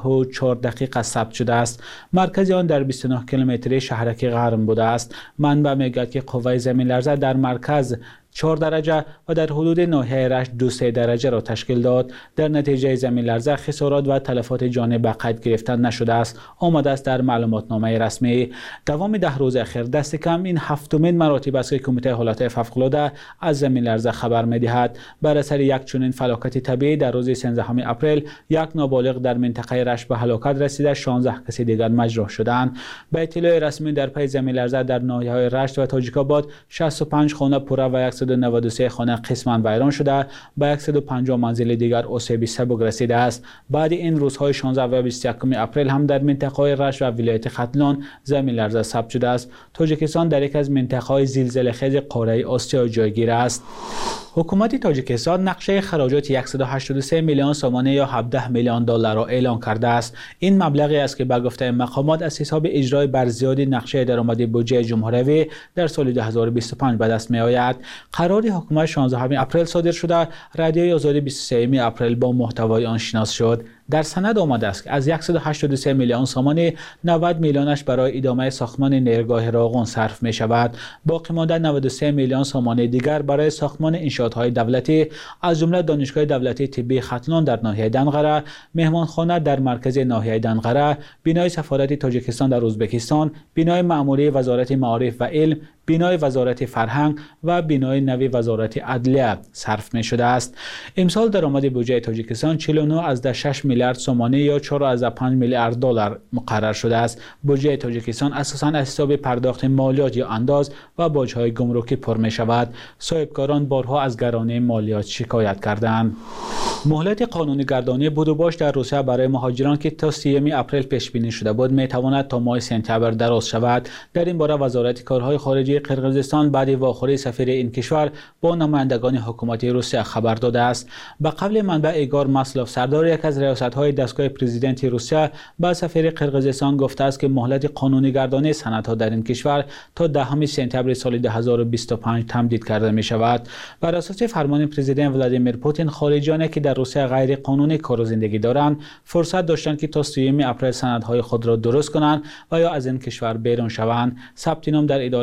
10:04 ثبت شده است. مرکز آن در 29 کیلومتری شهرک غرب بوده است. منبع میگوید که قوه زمین لرزه در مرکز 4 درجه و در حدود ناحیه رشت 2-3 درجه را تشکیل داد. در نتیجه زمین لرزه خسارات و تلفات جانی به قید گرفتن نشده است. آمده است در معلوماتنامه رسمی. دوام 10 روز اخیر دست کم این هفتمین مراتب است که کمیته حالات فوق‌العاده از زمین لرزه خبر می‌دهد. بر اثر یک چنین فلاکت طبیعی در روز 13 اپریل یک نابالغ در منطقه رشت به هلاکت رسیده، 16 کسی دیگر مجروح شدند. به اطلاع رسمی در پی زمین لرزه در ناحیه‌های رشت و تاجیک‌آباد 65 خانه پوره و 193 خانه قسماً ویران شده، به 150 منزل دیگر آسیب سبک رسیده است. بعد این روزهای 16 و 21 اپریل هم در منطقه‌های رشت و ولایت ختلان زمین لرزه ثبت شده است. تاجیکستان در یکی از منطقه‌های زلزله‌خیز قاره آسیا جایگیر است. حکومت تاجیکستان نقشه خراجات 183 میلیون سومانی یا 17 میلیون دلار را اعلام کرده است. این مبلغی است که به گفته مقامات از حساب اجرای برزیادی نقشه درآمد بودجه جمهوری در سال 2025 به دست می آید. قرار حکومت 16 اپریل صادر شده، رادیوی آزادی 23 اپریل با محتوای آن شناس شد. در سند آمده است که از 183 میلیون سومانی 90 میلیونش برای ادامه ساختمان نیرگاه راغون صرف می شود. باقی مانده 93 میلیون سومانی دیگر برای ساختمان انشاءات‌های دولتی از جمله دانشگاه دولتی طبی ختلان در ناحیه دنقره، مهمانخانه در مرکز ناحیه دنقره، بینای سفارت تاجیکستان در ازبکستان، بینای مأموری وزارت معارف و علم، بینای وزارت فرهنگ و بینای نوی وزارت عدلیه صرف می شده است. امسال درآمد بودجه تاجیکستان 49.6 میلیارد سومانی یا 4.5 میلیارد دلار مقرر شده است. بودجه تاجیکستان اساساً از حساب پرداخت مالیات یا انداز و باج‌های گمرکی پر می شود. صاحبکاران بارها از گرانی مالیات شکایت کردند. مهلت قانونی گردانی بود و باش در روسیه برای مهاجران که تا 30 اپریل پیش بینی شده بود می تواند تا ماه سپتامبر دراز شود. در این باره وزارت کارهای خارجه قرقیزستان بعد واخوری سفیر این کشور با نمایندگان حکومت روسیه خبر داده است. به قول منبع ایگور مسلوف، سردار یک از ریاست‌های دستگاه پرزیدنت روسیه، به سفیر قرقیزستان گفته است که مهلت قانونی گردانی سندها در این کشور تا 10 سپتامبر سال 2025 تمدید کرده می شود. بر اساس فرمان پرزیدنت ولادیمیر پوتین، خارجیانی که در روسیه غیر قانونی کار و زندگی دارند فرصت داشتند که تا 30 اپریل سندهای خود را درست کنند و یا از این کشور بیرون شوند. ثبت نام در اداره مهاجرت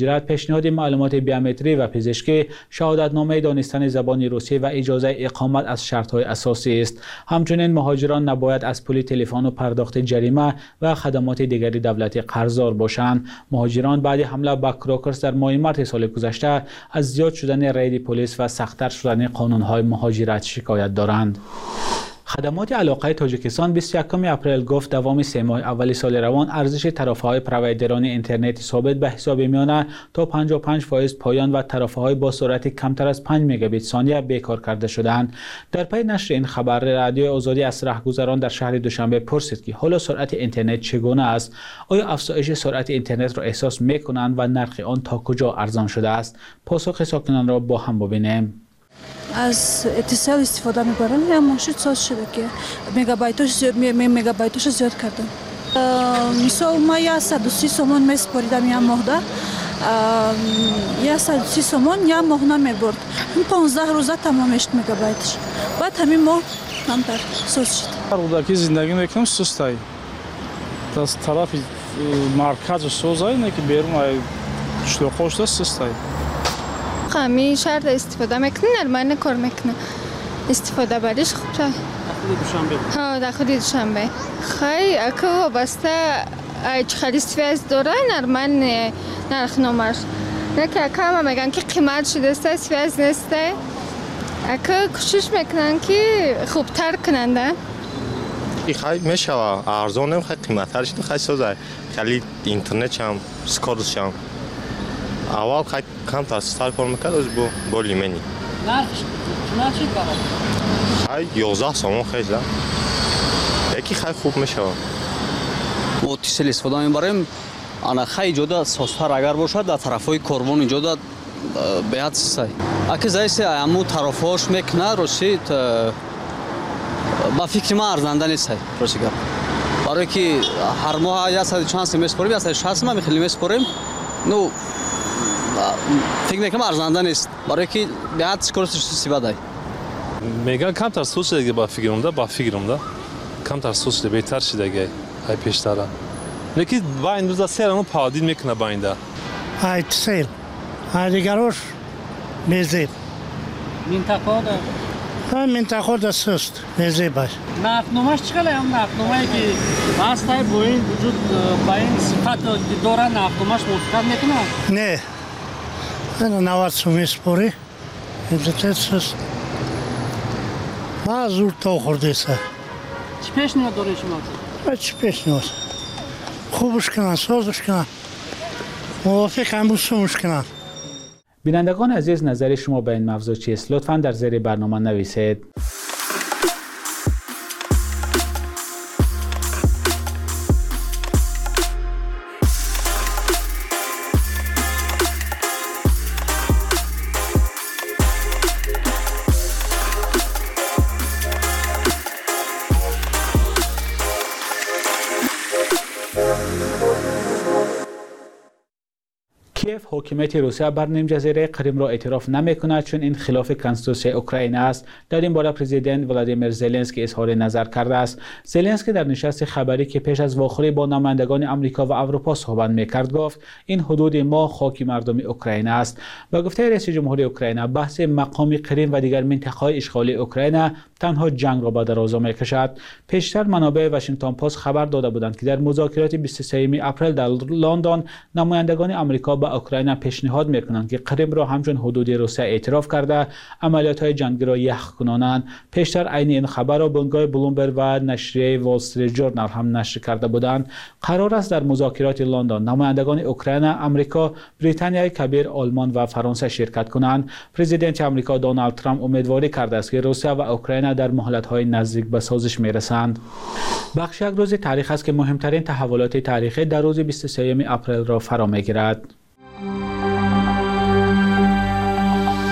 مهاجرت پیشنهاد معلومات بیومتری و پزشکی، شهادتنامه دانستن زبان روسی و اجازه اقامت از شرط‌های اساسی است. همچنین مهاجران نباید از پول تلفن و پرداخت جریمه و خدمات دیگری دولتی قرضدار باشند. مهاجران بعد حمله به کراکرز در ماه مارس سال گذشته از زیاد شدن رید پلیس و سخت‌تر شدن قانون‌های مهاجرت شکایت دارند. خدمات علاقه تاجیکستان 21 اپریل گفت دوام 3 ماه اول سال روان ارزش ترافه‌های پروایدران اینترنت ثابت به حساب میانه تا 55% پایان و ترافه‌های با سرعت کمتر از 5 مگابیت ثانیه بیکار کرده شدند. در پی نشر این خبر، رادیو آزادی از راهگذران در شهر دوشنبه پرسید که حالا سرعت اینترنت چگونه است؟ آیا افزایش سرعت اینترنت را احساس می‌کنند و نرخ آن تا کجا ارزان شده است؟ پاسخ ساکنان را با هم ببینیم. از اتصال استفاده می‌برم یا ماشین ساز شده که مگابایتش زیاد کردم. مثلا ما 130 سومون میسپاریدم یا ماهده 130 سومون یا ماه نمیبرد. 15 روزه تمام میشد مگابایتش. بعد همین ماه کمتر سوز شد. رودکی زندگی میکنم سستای. از طرف مرکز سوزای نه که بیرون شلوغش است سستای. خمی شهر استفاده میکنه نرمانه کار میکنه استفاده بریش خوب شد ها در خود دوشنبه خیلی اکه وابسته چه خیلی سویز داره نرمان نرخ نمرش نه که اکه همه میگن که قیمت شده است سویز نیسته اکه کوشش میکنن که خوبتر کننده خیلی میشوه ارزان هم خیلی قیمتر شده خیلی سوزه خیلی اینترنت هم سکارش هم اول خیلی کم تاثیر کار میکرد از با لیمنی نرخش چند چی برای؟ خیلی 11 سومون خیلی یکی خیلی خوب میشه ما اتصال استفاده میبریم انا خیلی جدا سوستر اگر باشد در طرفای کربون جدا به حد سای اگه زایسته امو طرفاش میکنه روشید با فکر ما ارزنده نیست روشی گپ برای که هر ماه یا 140 میسپریم یا 160 ما میخلیم میسپریم نو فکر میکنم ارزنده نیست برای که به حد سکورش استفاده میگن کمتر سوز شده با فکرم ده کمتر سوز شده بهتر شده گه های پیشتره لیکن با این روزا سیرانو پادید میکنه با این ده های تسیل های دیگروش میزید منطقه ده های منطقه ده سست میزید باش نفنومش چقدر هم نفنومه که هستای با این وجود با این صفت داره نفنومش موفقت میکنه؟ نه انا 90 سومی سپوری اینجا سست ما زور تا خورده سه چی پیشنهاد داره شما؟ چی پیشنهاد؟ خوبش کنن، سازش کنن موافق هم بسومش کنن. بینندگان عزیز، نظر شما به این موضوع چیست؟ لطفاً در زیر برنامه نویسید. 'کیف حاکمیت روسیه بر نیم جزیره کریم را اعتراف نمی‌کند چون این خلاف کنستیتوسیون اوکراین است. در این باره پرزیدنت ولادیمیر زلنسکی اظهار نظر کرده است. زلنسکی در نشست خبری که پیش از واخوری با نمایندگان آمریکا و اروپا صحبت می‌کرد گفت این حدود ما خاک مردم اوکراین است. با گفته رئیس جمهوری اوکراین بحث مقام کریم و دیگر منطقه‌های اشغالی اوکراین تنها جنگ را به درازا می‌کشد. پیشتر منابع واشنگتن پست خبر داده بودند که در مذاکرات 23 اپریل در لندن نمایندگان آمریکا به اوکراین پیشنهاد می‌کنند که کریم را همچون حدود روسیه اعتراف کرده عملیات‌های جنگی را یخ کنانند. پیشتر عین این خبر را بنگاه بلومبرگ و نشریه وال استریت ژورنال هم نشر کرده بودند. قرار است در مذاکرات لندن نمایندگان اوکراین، آمریکا، بریتانیای کبیر، آلمان و فرانسه شرکت کنند. پرزیدنت آمریکا دونالد ترامپ امیدواری کرده است که روسیه و اوکراین در مهلت‌های نزدیک به سازش می‌رسند. بخش یک روز تاریخ است که مهمترین تحولات تاریخی در روز 23 اپریل را فرا می‌گیرد.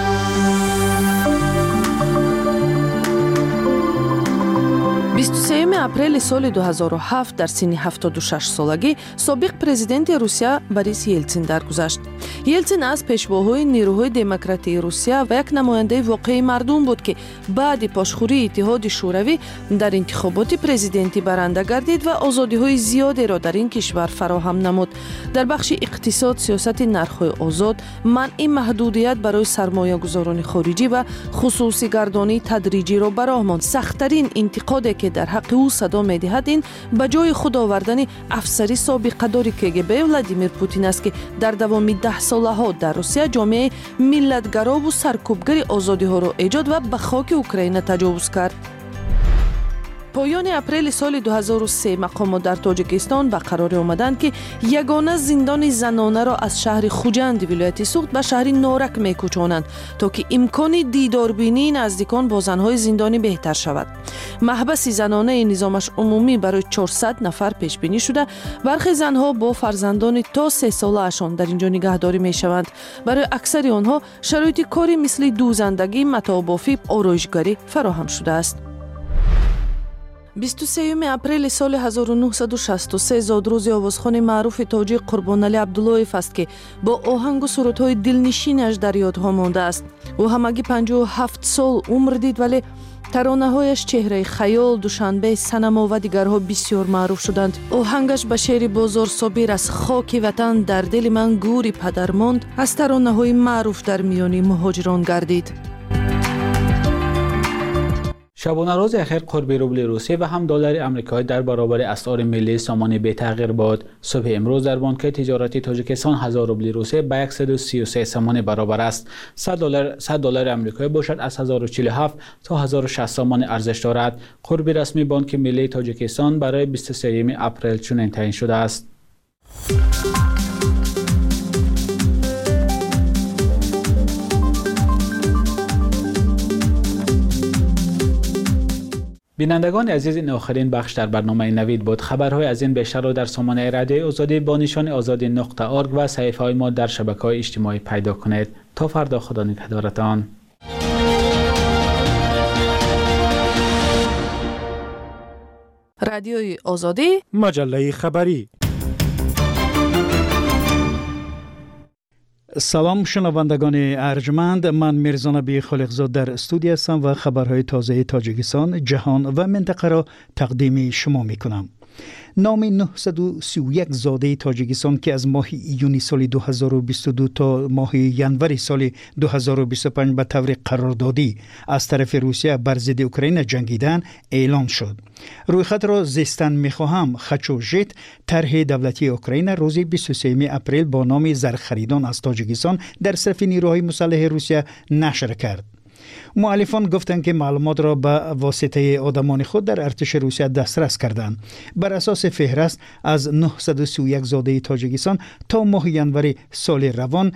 23 اپریل سال 2007 در سن 76 سالگی سابق پرزیدنت روسیه بوریس یلتسین درگذشت. یلتسین از پیشواهای نیروهای دموکراتی روسیه و یک نماینده واقعی مردم بود که بعد پاشخوری اتحاد شوروی در انتخابات پرزیدنتی برنده گردید و آزادی‌های زیادی را در این کشور فراهم نمود. در بخش اقتصاد، سیاست نرخ‌های آزاد، منع محدودیت برای سرمایه‌گذاران خارجی و خصوصی گردانی تدریجی را براه ماند. سخت‌ترین انتقادی که در حق او صدا می‌دهد این به جای خود آوردن افسری سابقه‌دار KGB ولادیمیر پوتین است که در دوام 10 ساله‌ها در روسیه جامعه ملت‌گرا و سرکوبگر آزادی‌ها را ایجاد و به خاک اوکراین تجاوز کرد. پایان اپریل سال 2003 مقامات در تاجیکستان به قرار آمدند که یگانه زندان زنانه را از شهر خوجند ولایت سوخت به شهر نارک می‌کوچانند تا که امکان دیداربینی نزدیکان با زنهای زندانی بهتر شود. محبس زنانه نظامش عمومی برای 400 نفر پیش بینی شده. برخی زنها با فرزندان تا 3 ساله‌شان در اینجا نگهداری می‌شوند. برای اکثر آنها شرایط کاری مثل دوزندگی، متاع بافی، آرایشگری فراهم شده است. 23 اپریل سال 1963 زادروز آوازخوان معروف تاجیک قربانعلی عبداللهیف است که با آهنگ و سرودهای دلنشینش در یادها مانده است. او همگی 57 سال عمر دید ولی ترانه‌هایش چهره خیال، دوشنبه، سنما و دیگرها بسیار معروف شدند. آهنگش به شعر بازار صابر از خاک وطن در دل من گوری پدر ماند از ترانه‌های معروف در میان مهاجران گردید. شبانه روز اخیر قرب روبل روسیه و هم دلار آمریکایی در برابر اسعار ملی سامان بی تغییر بود. صبح امروز در بانک تجارتی تاجیکستان 1000 روبل روسیه به 133 سامان برابر است. 100 دلار آمریکایی باشد از 1047 تا 1060 سامان ارزش دارد. قرب رسمی بانک ملی تاجیکستان برای 23 اپریل چنین تعیین شده است. بینندگان عزیز، این آخرین بخش در برنامه نوید بود. خبرهای از این بیشتر را در سامانه رادیوی آزادی با نشان azadi.org و صفحه های ما در شبکه‌های اجتماعی پیدا کنید. تا فردا، خدا نگهدارتان. رادیوی آزادی، مجله خبری. سلام شنوندگان ارجمند، من میرزا نبی خالقزاد در استودیو هستم و خبرهای تازه تاجیکستان، جهان و منطقه را تقدیم شما می کنم. نام 931 زاده تاجیکستان که از ماه ایونی سال 2022 تا ماه ینوری سال 2025 به طور قراردادی از طرف روسیه بر ضد اوکراین جنگیدن اعلان شد. رویخط را زیستن میخواهم خچوژیت طرح دولتی اوکراین روز 23 اپریل با نام زرخریدان از تاجیکستان در صف نیروهای مسلح روسیه نشر کرد. مؤلفان گفتند که معلومات را به واسطه آدمان خود در ارتش روسیه دسترس کردند. بر اساس فهرست از 931 زاده تاجیکستان تا ماه ینوری سال روان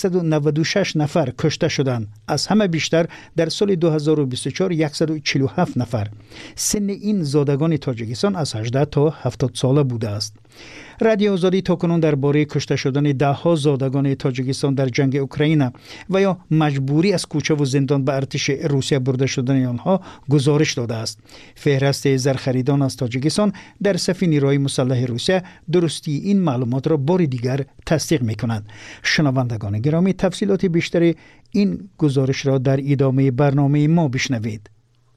196 نفر کشته شدند. از همه بیشتر در سال 2024 147 نفر. سن این زادگان تاجیکستان از 18 تا 70 ساله بوده است. رادیو آزادی تاکنون درباره کشته شدن ده‌ها زادگان تاجیکستان در جنگ اوکراین و یا مجبوری از کوچه و زندان به ارتش روسیه برده شدن آنها گزارش داده است. فهرست زرخریدان از تاجیکستان در صف نیروهای مسلح روسیه درستی این معلومات را بار دیگر تصدیق می‌کند. شنوندگان گرامی، تفصیلات بیشتری این گزارش را در ادامه برنامه ما بشنوید.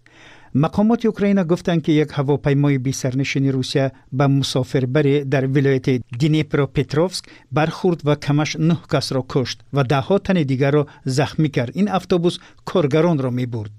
مقامات اوکراین گفتند که یک هواپیمای بی سرنشین روسیه به مسافربری در ولایت دنیپروپتروفسک برخورد و کمش 9 کس را کشت و ده‌ها تن دیگر را زخمی کرد. این اتوبوس کارگران را می برد.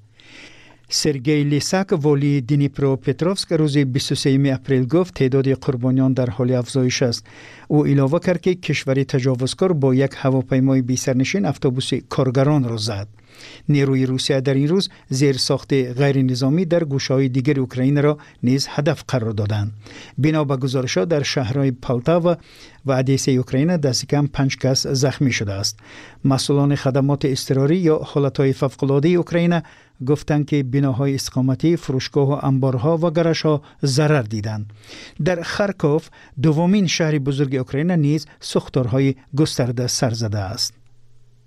سرگئی لیساک والی دنیپروپتروفسک روز 23 اپریل گفت تعداد قربانیان در حال افزایش است. او علاوه کرد که کشور تجاوزکار با یک هواپیمای بی سرنشین اتوبوس کارگران را زد. نیروی روسیه در این روز زیرساخت غیر نظامی در گوشه‌های دیگر اوکراین را نیز هدف قرار دادند. بنا به گزارش‌ها در شهرهای پالتاوا و ادیسه اوکراین دست کم 5 کس زخمی شده است. مسئولان خدمات اضطراری یا حالتهای فوق‌العاده اوکراین گفتند که بناهای استقامتی، فروشگاه و انبارها و گاراژها ضرر دیدند. در خارکوف، دومین شهر بزرگ اوکراین، نیز سوختارهای گسترده سر زده است.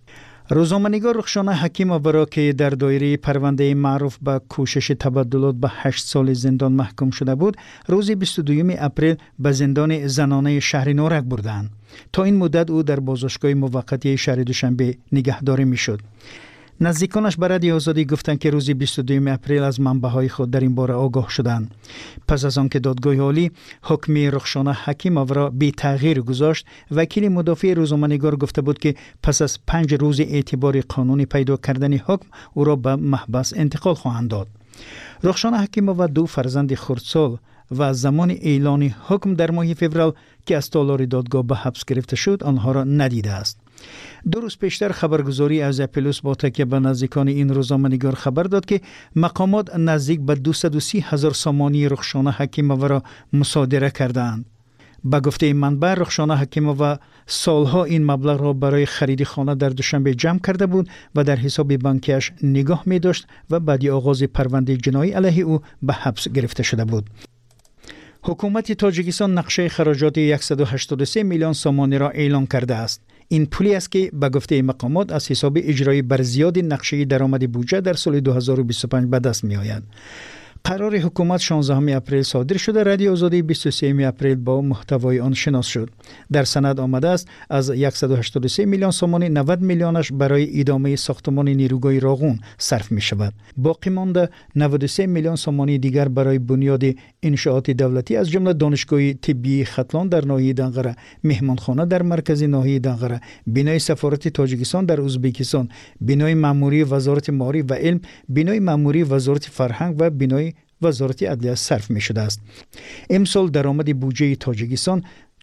روزنامه‌نگار رخشانه حکیم‌آوا را که در دایره پرونده معروف به کوشش تبدلات به 8 سال زندان محکوم شده بود، روز 22 اپریل به زندان زنانه شهر نورک بردند. تا این مدت او در بازداشتگاه موقتی شهر دوشنبه نگهداری میشد. نزدیکانش به رادیو آزادی گفتند که روز 22 اپریل از منبع‌های خود در این باره آگاه شدند. پس از آنکه دادگاه عالی حکم رخشانه حکیم‌آوا را بی تغییر گذاشت، وکیل مدافع روزنامه‌نگار گفته بود که پس از 5 روز اعتبار قانونی پیدا کردن حکم او را به محبس انتقال خواهند داد. رخشانه حکیم‌آوا 2 فرزند خردسال و زمان اعلان حکم در ماه فوریه که از تالار دادگاه به حبس گرفته شد آنها را ندیده است. 2 روز پیشتر خبرگزاری از اپلوس با تکیه به نزدیکان این روزنامه‌نگار خبر داد که مقامات نزدیک به 230,000 سامانی رخشانه حکیم‌آوا را مصادره کردند. با گفته منبع، رخشانه حکیم‌آوا سالها این مبلغ را برای خرید خانه در دوشنبه جمع کرده بود و در حساب بانکیش نگاه می داشت و بعد آغاز پرونده جنایی علیه او به حبس گرفته شده بود. حکومت تاجیکستان نقشه خراجات 183 میلیون سامانی را اعلان کرده است. این پولی است که به گفته مقامات از حساب اجرای بر زیاد نقشه درآمد بودجه در سال 2025 به دست می آید. قرار حکومت 16 اپریل صادر شده. رادیو آزادی 23 اپریل با محتوای آن شناس شد. در سند آمده است از 183 میلیون سامانی 90 میلیونش برای ادامه ساختمان نیروگاه راغون صرف می شود. باقی مانده 93 میلیون سامانی دیگر برای بنیاد انشاءات دولتی از جمله دانشگاه طبی ختلان در ناحیه دنقره، مهمانخانه در مرکز ناحیه دنقره، بنای سفارت تاجیکستان در ازبکستان، بنای مأموری وزارت معارف و علم، بنای مأموری وزارت فرهنگ و بنای وزارت عدلیه صرف می شده است. امسال درآمد بودجه تاجیکستان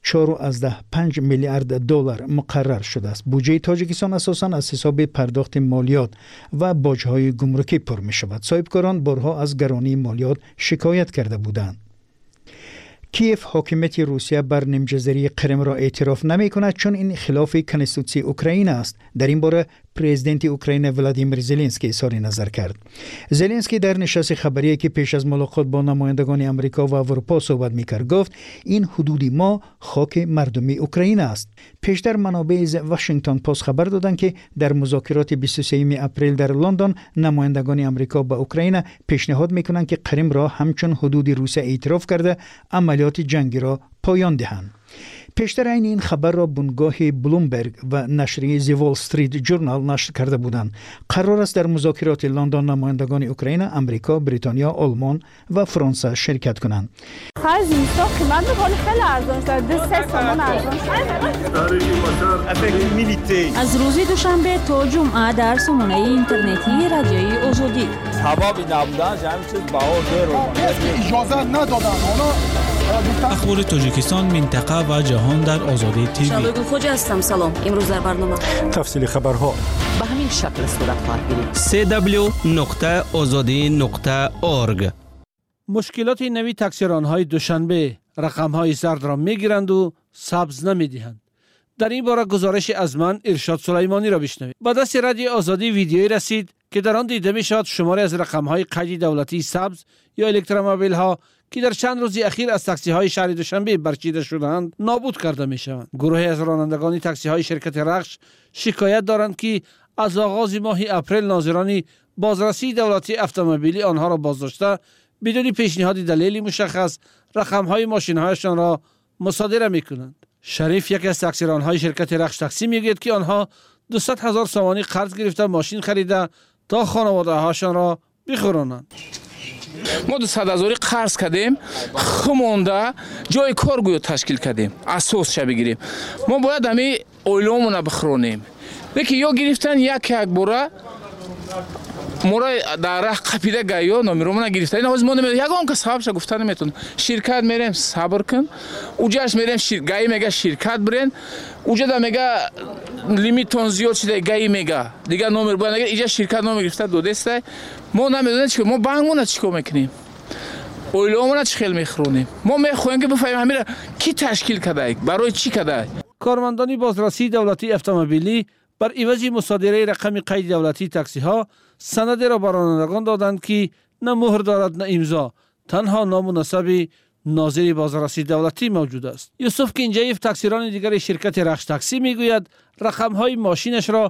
4.5 میلیارد دلار مقرر شده است. بودجه تاجیکستان اساساً از حساب پرداخت مالیات و باج‌های گمرکی پر می شود. صاحبکاران بارها از گرانی مالیات شکایت کرده بودند. کیف حاکمیت روسیه بر نیمجزیره کرم را اعتراف نمی کند چون این خلاف کنستیتوسی اوکراین است. در این باره پرزیدنت اوکراین ولادیمیر زلنسکی اظهار نظر کرد. زلنسکی در نشست خبری که پیش از ملاقات با نمایندگان آمریکا و اروپا صحبت می‌کرد گفت این حدود ما خاک مردم اوکراین است. پیشتر منابع از واشنگتن پست خبر دادند که در مذاکرات 23 اپریل در لندن نمایندگان آمریکا با اوکراین پیشنهاد می‌کنند که کرم را همچون حدود روسیه اعتراف کرده عملیات جنگی را پایان دهند. پیشتر این خبر را بنگاه بلومبرگ و نشریه زی وال استریت جورنال نشر کرده بودند. قرار است در مذاکرات لندن نمایندگان اوکراین، آمریکا، بریتانیا، آلمان و فرانسه شرکت کنند. خزینستا قیمت می‌کنه خیلی ارزان است. 3 تومان ارزان است. از روز دوشنبه تا جمعه در سامانه اینترنتی رادیوی آزادی. سبب نبودن همین چیز اجازه ندادن. اخبار تاجیکستان، منطقه و جهان در آزادی تیوی. شبگل خوج هستم. سلام. امروز در برنامه تفصیل خبرها به همین شکل صورت خواهد گرفت. www.azadi.org. مشکلات نوی تاکسیران‌های دوشنبه رقم‌های زرد را می‌گیرند و سبز نمی‌دهند. در این باره گزارش از من ارشاد سلیمانی را بشنوید. با دست رادیو آزادی ویدیویی رسید که در آن دیده می‌شود شماری از رقم‌های قید دولتی سبز یا الکترومبیل‌ها که در چند روز اخیر از تاکسی‌های شهر دوشنبه برچیده شدند نابود کرده می‌شوند. گروهی از رانندگان تاکسی‌های شرکت رخش شکایت دارند که از آغاز ماه اپریل ناظران بازرسی دولتی اتومبیلی آنها را بازداشته بدون پیشنهاد دلیلی مشخص رقم‌های ماشین‌هایشان را مصادره می‌کنند. شریف یکی از تاکسیران‌های شرکت رخش تاکسی میگوید که آنها 200,000 سامانی قرض گرفته ماشین خریده تا خانواده‌هاشان را بخورانند. ما 200,000 قرض کردیم، خمونده جای کارگوی تشکیل کردیم، اساس شب بگیریم. ما باید همین اویلومون رو بخورونیم. لیکن یا گرفتن یک باره مورا در راه قپیده گایا نمیرومون گرفتن. این از ما نمیاد. یگان که صاحبش گفتن نمیتون. شرکت میریم صبر کن. اونجاش میریم گای میگه شرکت برین. اونجا دا میگه لیمیتون زیاد شده گای میگه. دیگه نمر باید اگر اینجا شرکت نمر گرفته دو دسته. ما نمیدونیم چیکار. ما بانکمون چیکار میکنیم. اویلومون چه خیلی میخرونیم. ما میخوایم که بفهمیم همین کی تشکیل کرده برای چی کرده. کارمندان بازرسی دولتی اتومبیلی بر عوض مصادره رقم قید دولتی تاکسی ها سند را به رانندگان دادند که نه مهر دارد نه امضا، تنها نام و نسب ناظر بازرسی دولتی موجود است. یوسف کینجیف تاکسیران دیگر شرکت رخش تاکسی میگوید رقم های ماشینش را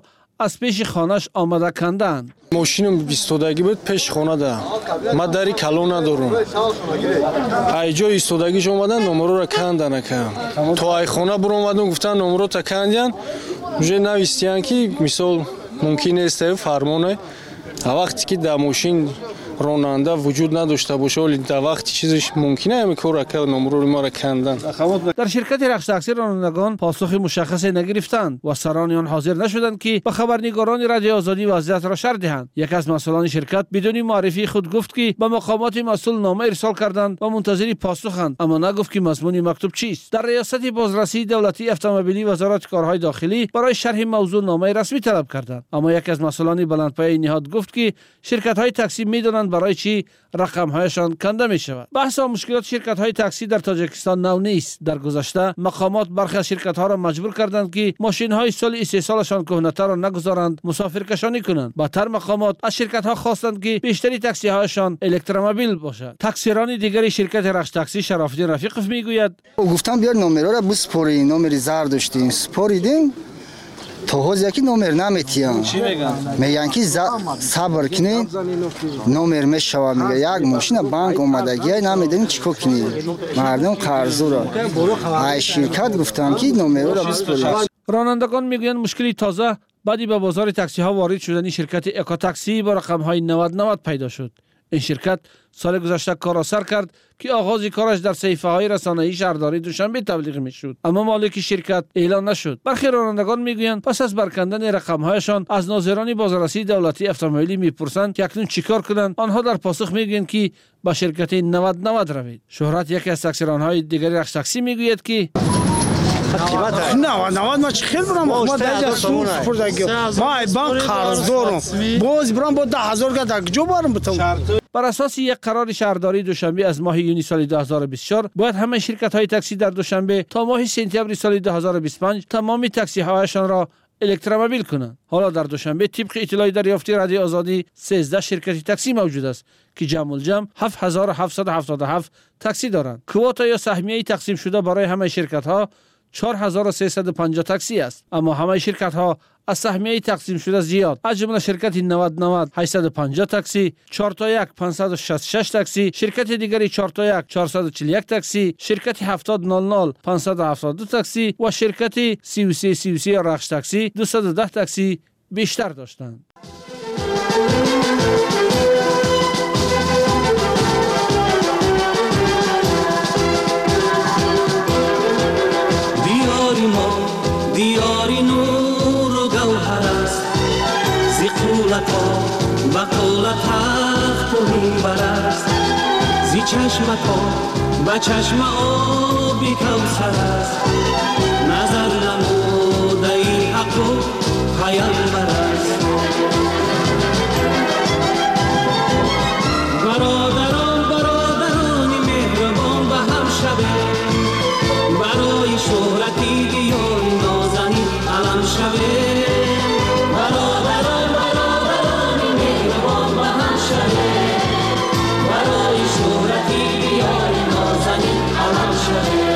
از پیش خانه‌اش آمده کندند. ماشینم 20 دقیقه بود پیش خانه ده. ما دری کلون ندارم. ایجا 20 دقیقه اومدن نمره را کندن کم. تو ای خانه برو اومدن گفتن نمره تا کندن. вже نویستیان که مثال ممکن است فرمانه وقتی که در ماشین راننده وجود نداشته باشه ولی در وقتی چیزش ممکنه همین کار که نمره ما را کندن. در شرکت رخش تاکسی رانندگان پاسخ مشخصی نگرفتند و سران آن حاضر نشدند که به خبرنگاران رادیو آزادی وضعیت را شرح دهند. یک از مسئولان شرکت بدون معرفی خود گفت که به مقامات مسئول نامه ارسال کردند و منتظر پاسخند، اما نگفت که مضمون مکتوب چیست. در ریاست بازرسی دولتی اتومبیلی وزارت کارهای داخلی برای شرح موضوع نامه رسمی طلب کردند، اما یک از مسئولان بلندپایه نهاد گفت که شرکت های تاکسی میدونند برای چی رقم هایشان کنده می شود. بحث و مشکلات شرکت های تاکسی در تاجیکستان نو نیست. در گذشته مقامات برخی از شرکت ها را مجبور کردند که ماشین های سال 3 سالشان کهنه‌تر را نگذارند مسافر کشانی کنند. بعدتر مقامات از شرکت ها خواستند که بیشتری تاکسی هایشان الکترومبیل باشد. تاکسیران دیگری شرکت رخش تاکسی شراف‌الدین رفیقов میگوید گفتم بیار نمره را بسپاری، نمر زرد داشتیم سپاریدیم تا حاضر یکی نمر نمیتیم. میگن که صبر کنید نمر میشود. میگه یک ماشین بانک اومدگی نمیدونیم چیکار کنید. مردم قرض را ای شرکت گفتم که نمر را بسپارید. رانندگان میگویند مشکلی تازه بعدی به بازار تاکسی ها وارد شدن شرکت اکو تاکسی با رقم های 90 پیدا شد. این شرکت سال گذشته کار را سر کرد که آغاز کارش در صحیفه های رسانه‌ای شهرداری دوشنبه تبلیغ میشد، اما مالک شرکت اعلان نشد. برخی رانندگان میگویند پس از برکندن رقم هایشان از ناظران بازرسی دولتی اتومبیلی میپرسند که اکنون چیکار کنند. آنها در پاسخ میگویند که با شرکت 90 روید. شهرت یکی از تاکسیران های دیگری رخش تاکسی میگوید که نه ما چه خیلی برام ما در سوق سپردگی ما بانک قرض دارم باز برام با 10000 تا جو برام بتم. بر اساس یک قرار شهرداری دوشنبه از ماه یونیو سال 2024 باید همه شرکت های تاکسی در دوشنبه تا ماه سپتامبر سال 2025 تمام تاکسی هایشان را الکترومبیل کنند. حالا در دوشنبه طبق اطلاعی دریافتی رادیو آزادی 13 شرکت تاکسی موجود است که جمع الجمع 7777 تاکسی دارند. کوتا یا سهمیه تقسیم شده برای همه شرکت ها 4350 تاکسی است، اما همه شرکت ها از سهمیه تقسیم شده زیاد، از جمله شرکت 90 850 تاکسی، 4 تا 1 566 تاکسی، شرکت دیگری 4 تا 1 441 تاکسی، شرکت 7000 572 تاکسی و شرکت 33 رخش تاکسی 210 تاکسی بیشتر داشتند. دیاری نور و گوهر است زیقولتا بقولت تخت و منبر است زی چشمتا به چشم آبی کوثر است نظر نموده ای حق و پیامبر است. برادرانی مهربان به هم شوه برای شهرتی دیار نازنین علم شوه. برادرانی مهربان به هم شوه برای شهرتی دیار نازنین علم شوه.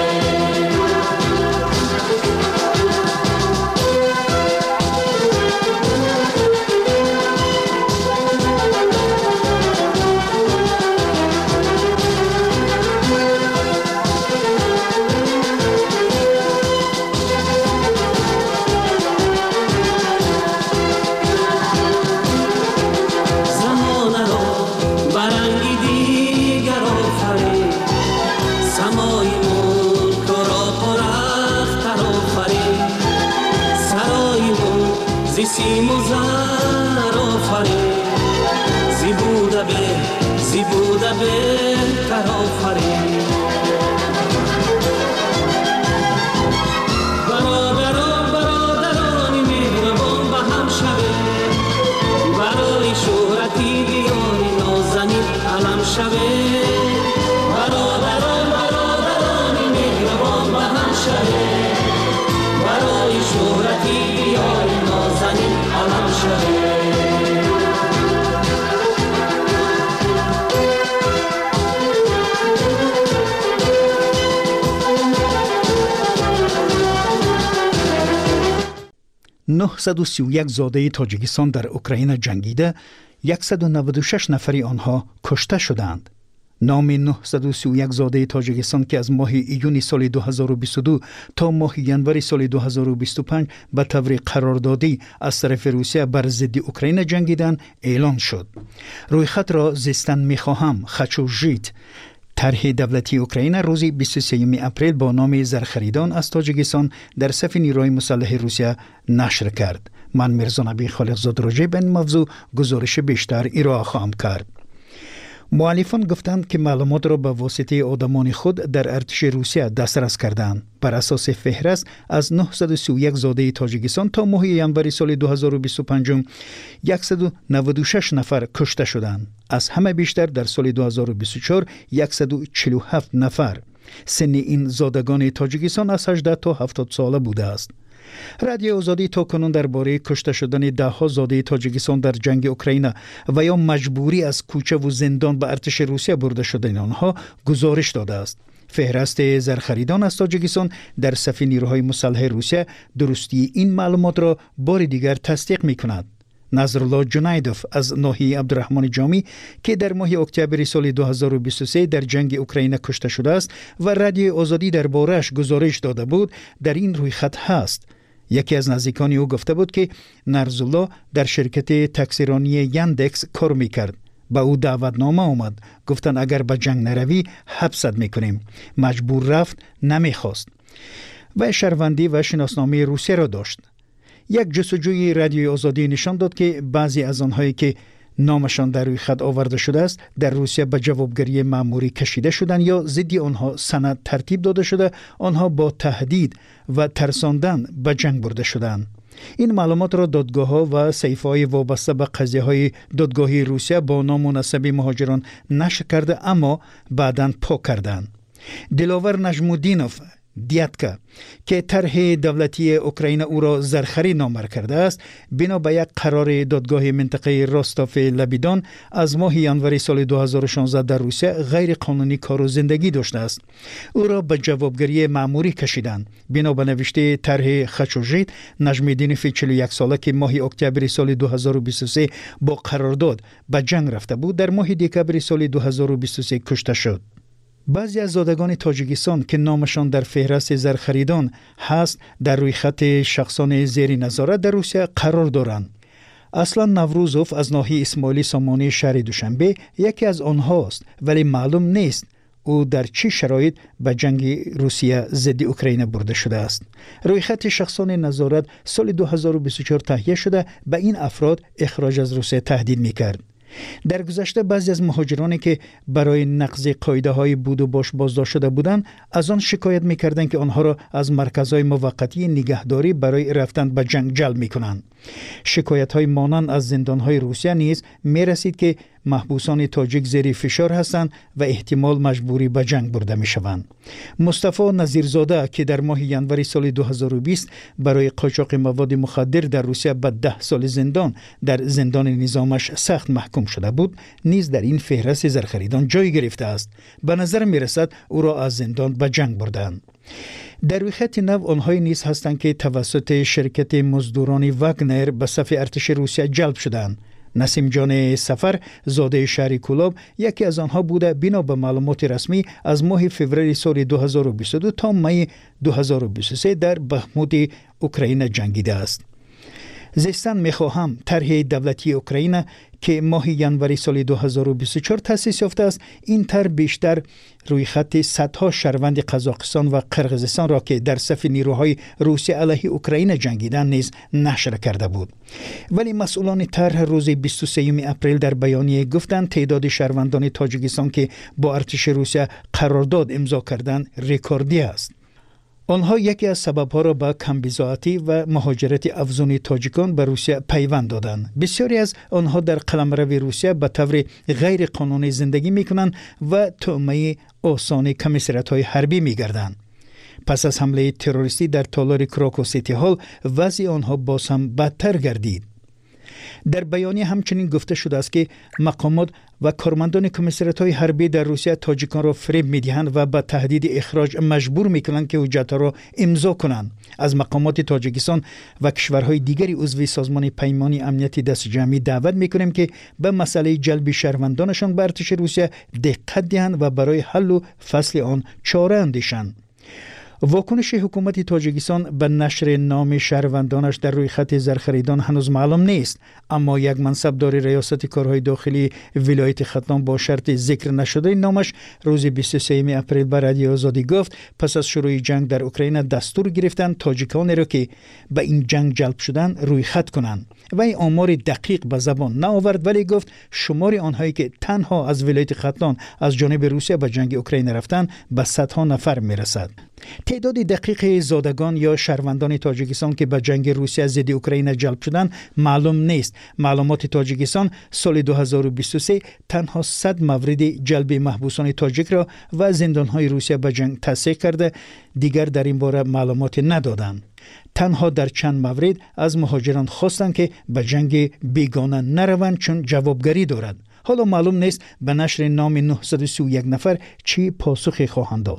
سیم و زر آفرین زی بوده بهتر آفرین. برادرانی مهربان به هم شوه برای شهرتی دیاری نازنین علم شوه. برادرانی مهربان به هم شوه برای شهرتی دیاری نازنین علم شوه. 931 زاده تاجیکستان در اوکراین جنگیده، 196 نفری آنها کشته شدند. نام 931 زاده تاجیکستان که از ماه ایون سال 2022 تا ماه ینور سال 2025 به طور قراردادی از طرف روسیه بر ضد اوکراین جنگیدن اعلان شد. رویخط را زیستن می‌خواهم خچوژیت، طرح دولتی اوکراین روز 23 اپریل با نام زرخریدان از تاجیکستان در صف نیروهای مسلح روسیه نشر کرد. من میرزا نبی خالقزاد راجع به این موضوع گزارش بیشتر ارائه خواهم کرد. مؤلفان گفتند که معلومات را به واسطه آدمان خود در ارتش روسیه دسترس کردند. بر اساس فهرست از 931 زاده تاجیکستان تا ماه ینور سال 2025 196 نفر کشته شدند. از همه بیشتر در سال 2024 147 نفر. سن این زادگان تاجیکستان از 18 تا 70 ساله بوده است. رادیو آزادی تا کنون درباره کشته شدن ده‌ها زاده تاجیکستان در جنگ اوکراین و یا مجبوری از کوچه و زندان به ارتش روسیه برده شدن آنها گزارش داده است. فهرست زرخریدان از تاجیکستان در صف نیروهای مسلح روسیه درستی این معلومات را بار دیگر تصدیق می‌کند. نظرالله جنیدوف از ناحیه عبدالرحمن جامی که در ماه اکتبر سال 2023 در جنگ اوکراین کشته شده است و رادیو آزادی درباره‌اش گزارش داده بود، در این روی خط هست. یکی از نزدیکان او گفته بود که نظرالله در شرکت تاکسیرانی یندکس کار میکرد. با او دعوتنامه آمد. گفتن اگر به جنگ نروی حبست میکنیم. مجبور رفت، نمیخواست. و شهروندی و شناسنامه روسیه را داشت. یک جستجوی رادیو آزادی نشان داد که بعضی از آنهایی که نامشان در روی خط آورده شده است در روسیه به جوابگری مأموری کشیده شدند یا ضد آنها سند ترتیب داده شده، آنها با تهدید و ترساندن به جنگ برده شدند. این معلومات را دادگاه‌ها و صحیفه‌های وابسته به قضیه‌های دادگاهی روسیه با نام و نسب مهاجران نشر کرده اما بعداً پاک کردند. دلاور نجمودینوف دیاتکا که طرح دولتی اوکراین او را زرخری نامور کرده است، بنا به یک قرار دادگاه منطقه راستاف لبیدان از ماه ینور سال 2016 در روسیه غیر قانونی کار و زندگی داشته است. او را به جوابگری مأموری کشیدند. بنا به نوشته طرح خچوژیت، نجمودینوف 41 ساله که ماه اکتبر سال 2023 با قرارداد به جنگ رفته بود، در ماه دکبر سال 2023 کشته شد. بعضی از زادگان تاجیکستان که نامشان در فهرست زرخریدان هست در روی خط شخصان زیر نظارت در روسیه قرار دارند. اصلا نوروزوف از ناحیه اسماعیلی سامانی شهر دوشنبه یکی از آنهاست، ولی معلوم نیست او در چه شرایط به جنگ روسیه ضد اوکراین برده شده است. روی خط شخصان نظارت سال 2024 تهیه شده به این افراد اخراج از روسیه تهدید می‌کرد. در گذشته بعضی از مهاجرانی که برای نقض قاعده‌های بود و باش بازداشت شده بودند از آن شکایت می‌کردند که آنها را از مرکزهای موقتی نگهداری برای رفتن به جنگ جلب می‌کنند. شکایت‌های مانند از زندان‌های روسیه نیز می‌رسید که محبوسان تاجیک زیر فشار هستند و احتمال مجبوری به جنگ برده می‌شوند. مصطفی نظیرزاده که در ماه ینور سال 2020 برای قاچاق مواد مخدر در روسیه به 10 سال زندان در زندان نظامش سخت محکوم شده بود، نیز در این فهرست زرخریدان جای گرفته است. به نظر می‌رسد او را از زندان به جنگ بردند. در روی خط نو آنهایی نیز هستند که توسط شرکت مزدوران واگنر به صف ارتش روسیه جلب شدند. نسیم جان سفر زاده شهر کولاب یکی از آنها بوده. بنا به معلومات رسمی از ماه فوریه سال 2022 تا می 2023 در بخمود اوکراین جنگیده است. زیستن میخواهم طرح دولتی اوکراین که ماه ینور سال 2024 تأسیس یافته است، این طرح بیشتر روی خط صدها شهروند قزاقستان و قرقیزستان را که در صف نیروهای روسیه علیه اوکراین جنگیدند نیز نشر کرده بود. ولی مسئولان طرح روز 23 اپریل در بیانیه گفتند تعداد شهروندان تاجیکستان که با ارتش روسیه قرارداد امضا کردند رکوردی است. آنها یکی از سبب‌ها را به کمبزاعتی و مهاجرت افزون تاجیکان به روسیه پیوند دادند. بسیاری از آنها در قلمرو روسیه به طور غیر قانونی زندگی می‌کنند و طعمه آسان کمیسریت‌های حربی می‌گردند. پس از حمله تروریستی در تالار کراکو سیتی هال، وضع آنها باز هم بدتر گردید. در بیانیه همچنین گفته شده است که مقامات و کارمندان کمیسریات‌های حربی در روسیه تاجیکان را فریب می‌دهند و به تهدید اخراج مجبور می‌کنند که حجت‌ها را امضا کنند. از مقامات تاجیکستان و کشورهای دیگری عضو سازمان پیمان امنیتی دست جمعی دعوت می‌کنیم که به مسئله جلب شهروندانشان به ارتش روسیه دقت دهند و برای حل و فصل آن چاره اندیشند. واکنش حکومت تاجیکستان به نشر نام شهروندانش در روی خط زرخریدان هنوز معلوم نیست، اما یک منصبدار ریاست کارهای داخلی ولایت ختلان با شرط ذکر نشده نامش روز 23 اپریل به رادیو آزادی گفت پس از شروع جنگ در اوکراین دستور گرفتند تاجیکانی را که به این جنگ جلب شدند روی خط کنند. و این آمار دقیق به زبان نآورد، ولی گفت شمار آنهایی که تنها از ولایت ختلان از جانب روسیه به جنگ اوکراین رفتند به صدها نفر میرسد. تعداد دقیق زادگان یا شهروندان تاجیکستان که به جنگ روسیه ضد اوکراین جلب شدند معلوم نیست. معلومات تاجیکستان سال 2023 تنها 100 مورد جلب محبوسان تاجیک را و زندانهای روسیه به جنگ تصدیق کرده، دیگر در این باره معلومات ندادند. تنها در چند مورد از مهاجران خواستند که به جنگ بیگانه نروند چون جوابگری دارد. حالا معلوم نیست به نشر نام 931 نفر چی پاسخی خواهند داد.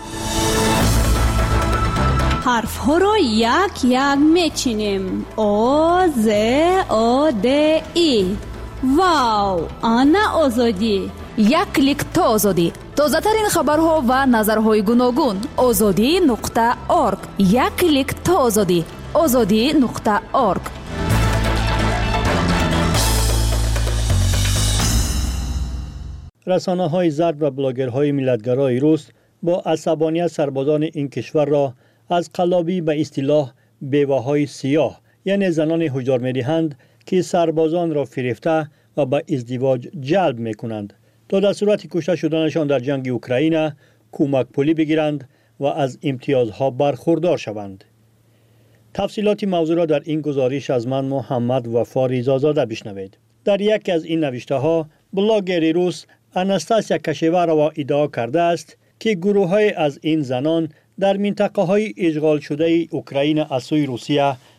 حرف ها رو یک یک میچینیم. او ز او د ای. واو، آنا آزادی. یک کلیک تا آزادی. تازه ترین خبرها و نظرهای گوناگون. azadi.org. یک کلیک تا آزادی. azadi.org. رسانه‌های زرد و بلاگرهای ملتگرای روس با عصبانیت سربازان این کشور را از قلابی به اصطلاح بیواهای سیاه یعنی زنان هجار می‌دهند که سربازان را فریفته و به ازدواج جلب می‌کنند تا در صورت کشته شدنشان در جنگ اوکراین کمک پولی بگیرند و از امتیازها برخوردار شوند. تفصیلات موضوع را در این گزارش از من محمد وفا ریزازاده بشنوید. در یکی از این نوشته‌ها بلاگر روس آناستاسیا کشیواروا ادعا کرده است که گروه‌های از این زنان در منطقه‌های اشغال شده اوکراین از سوی روسیه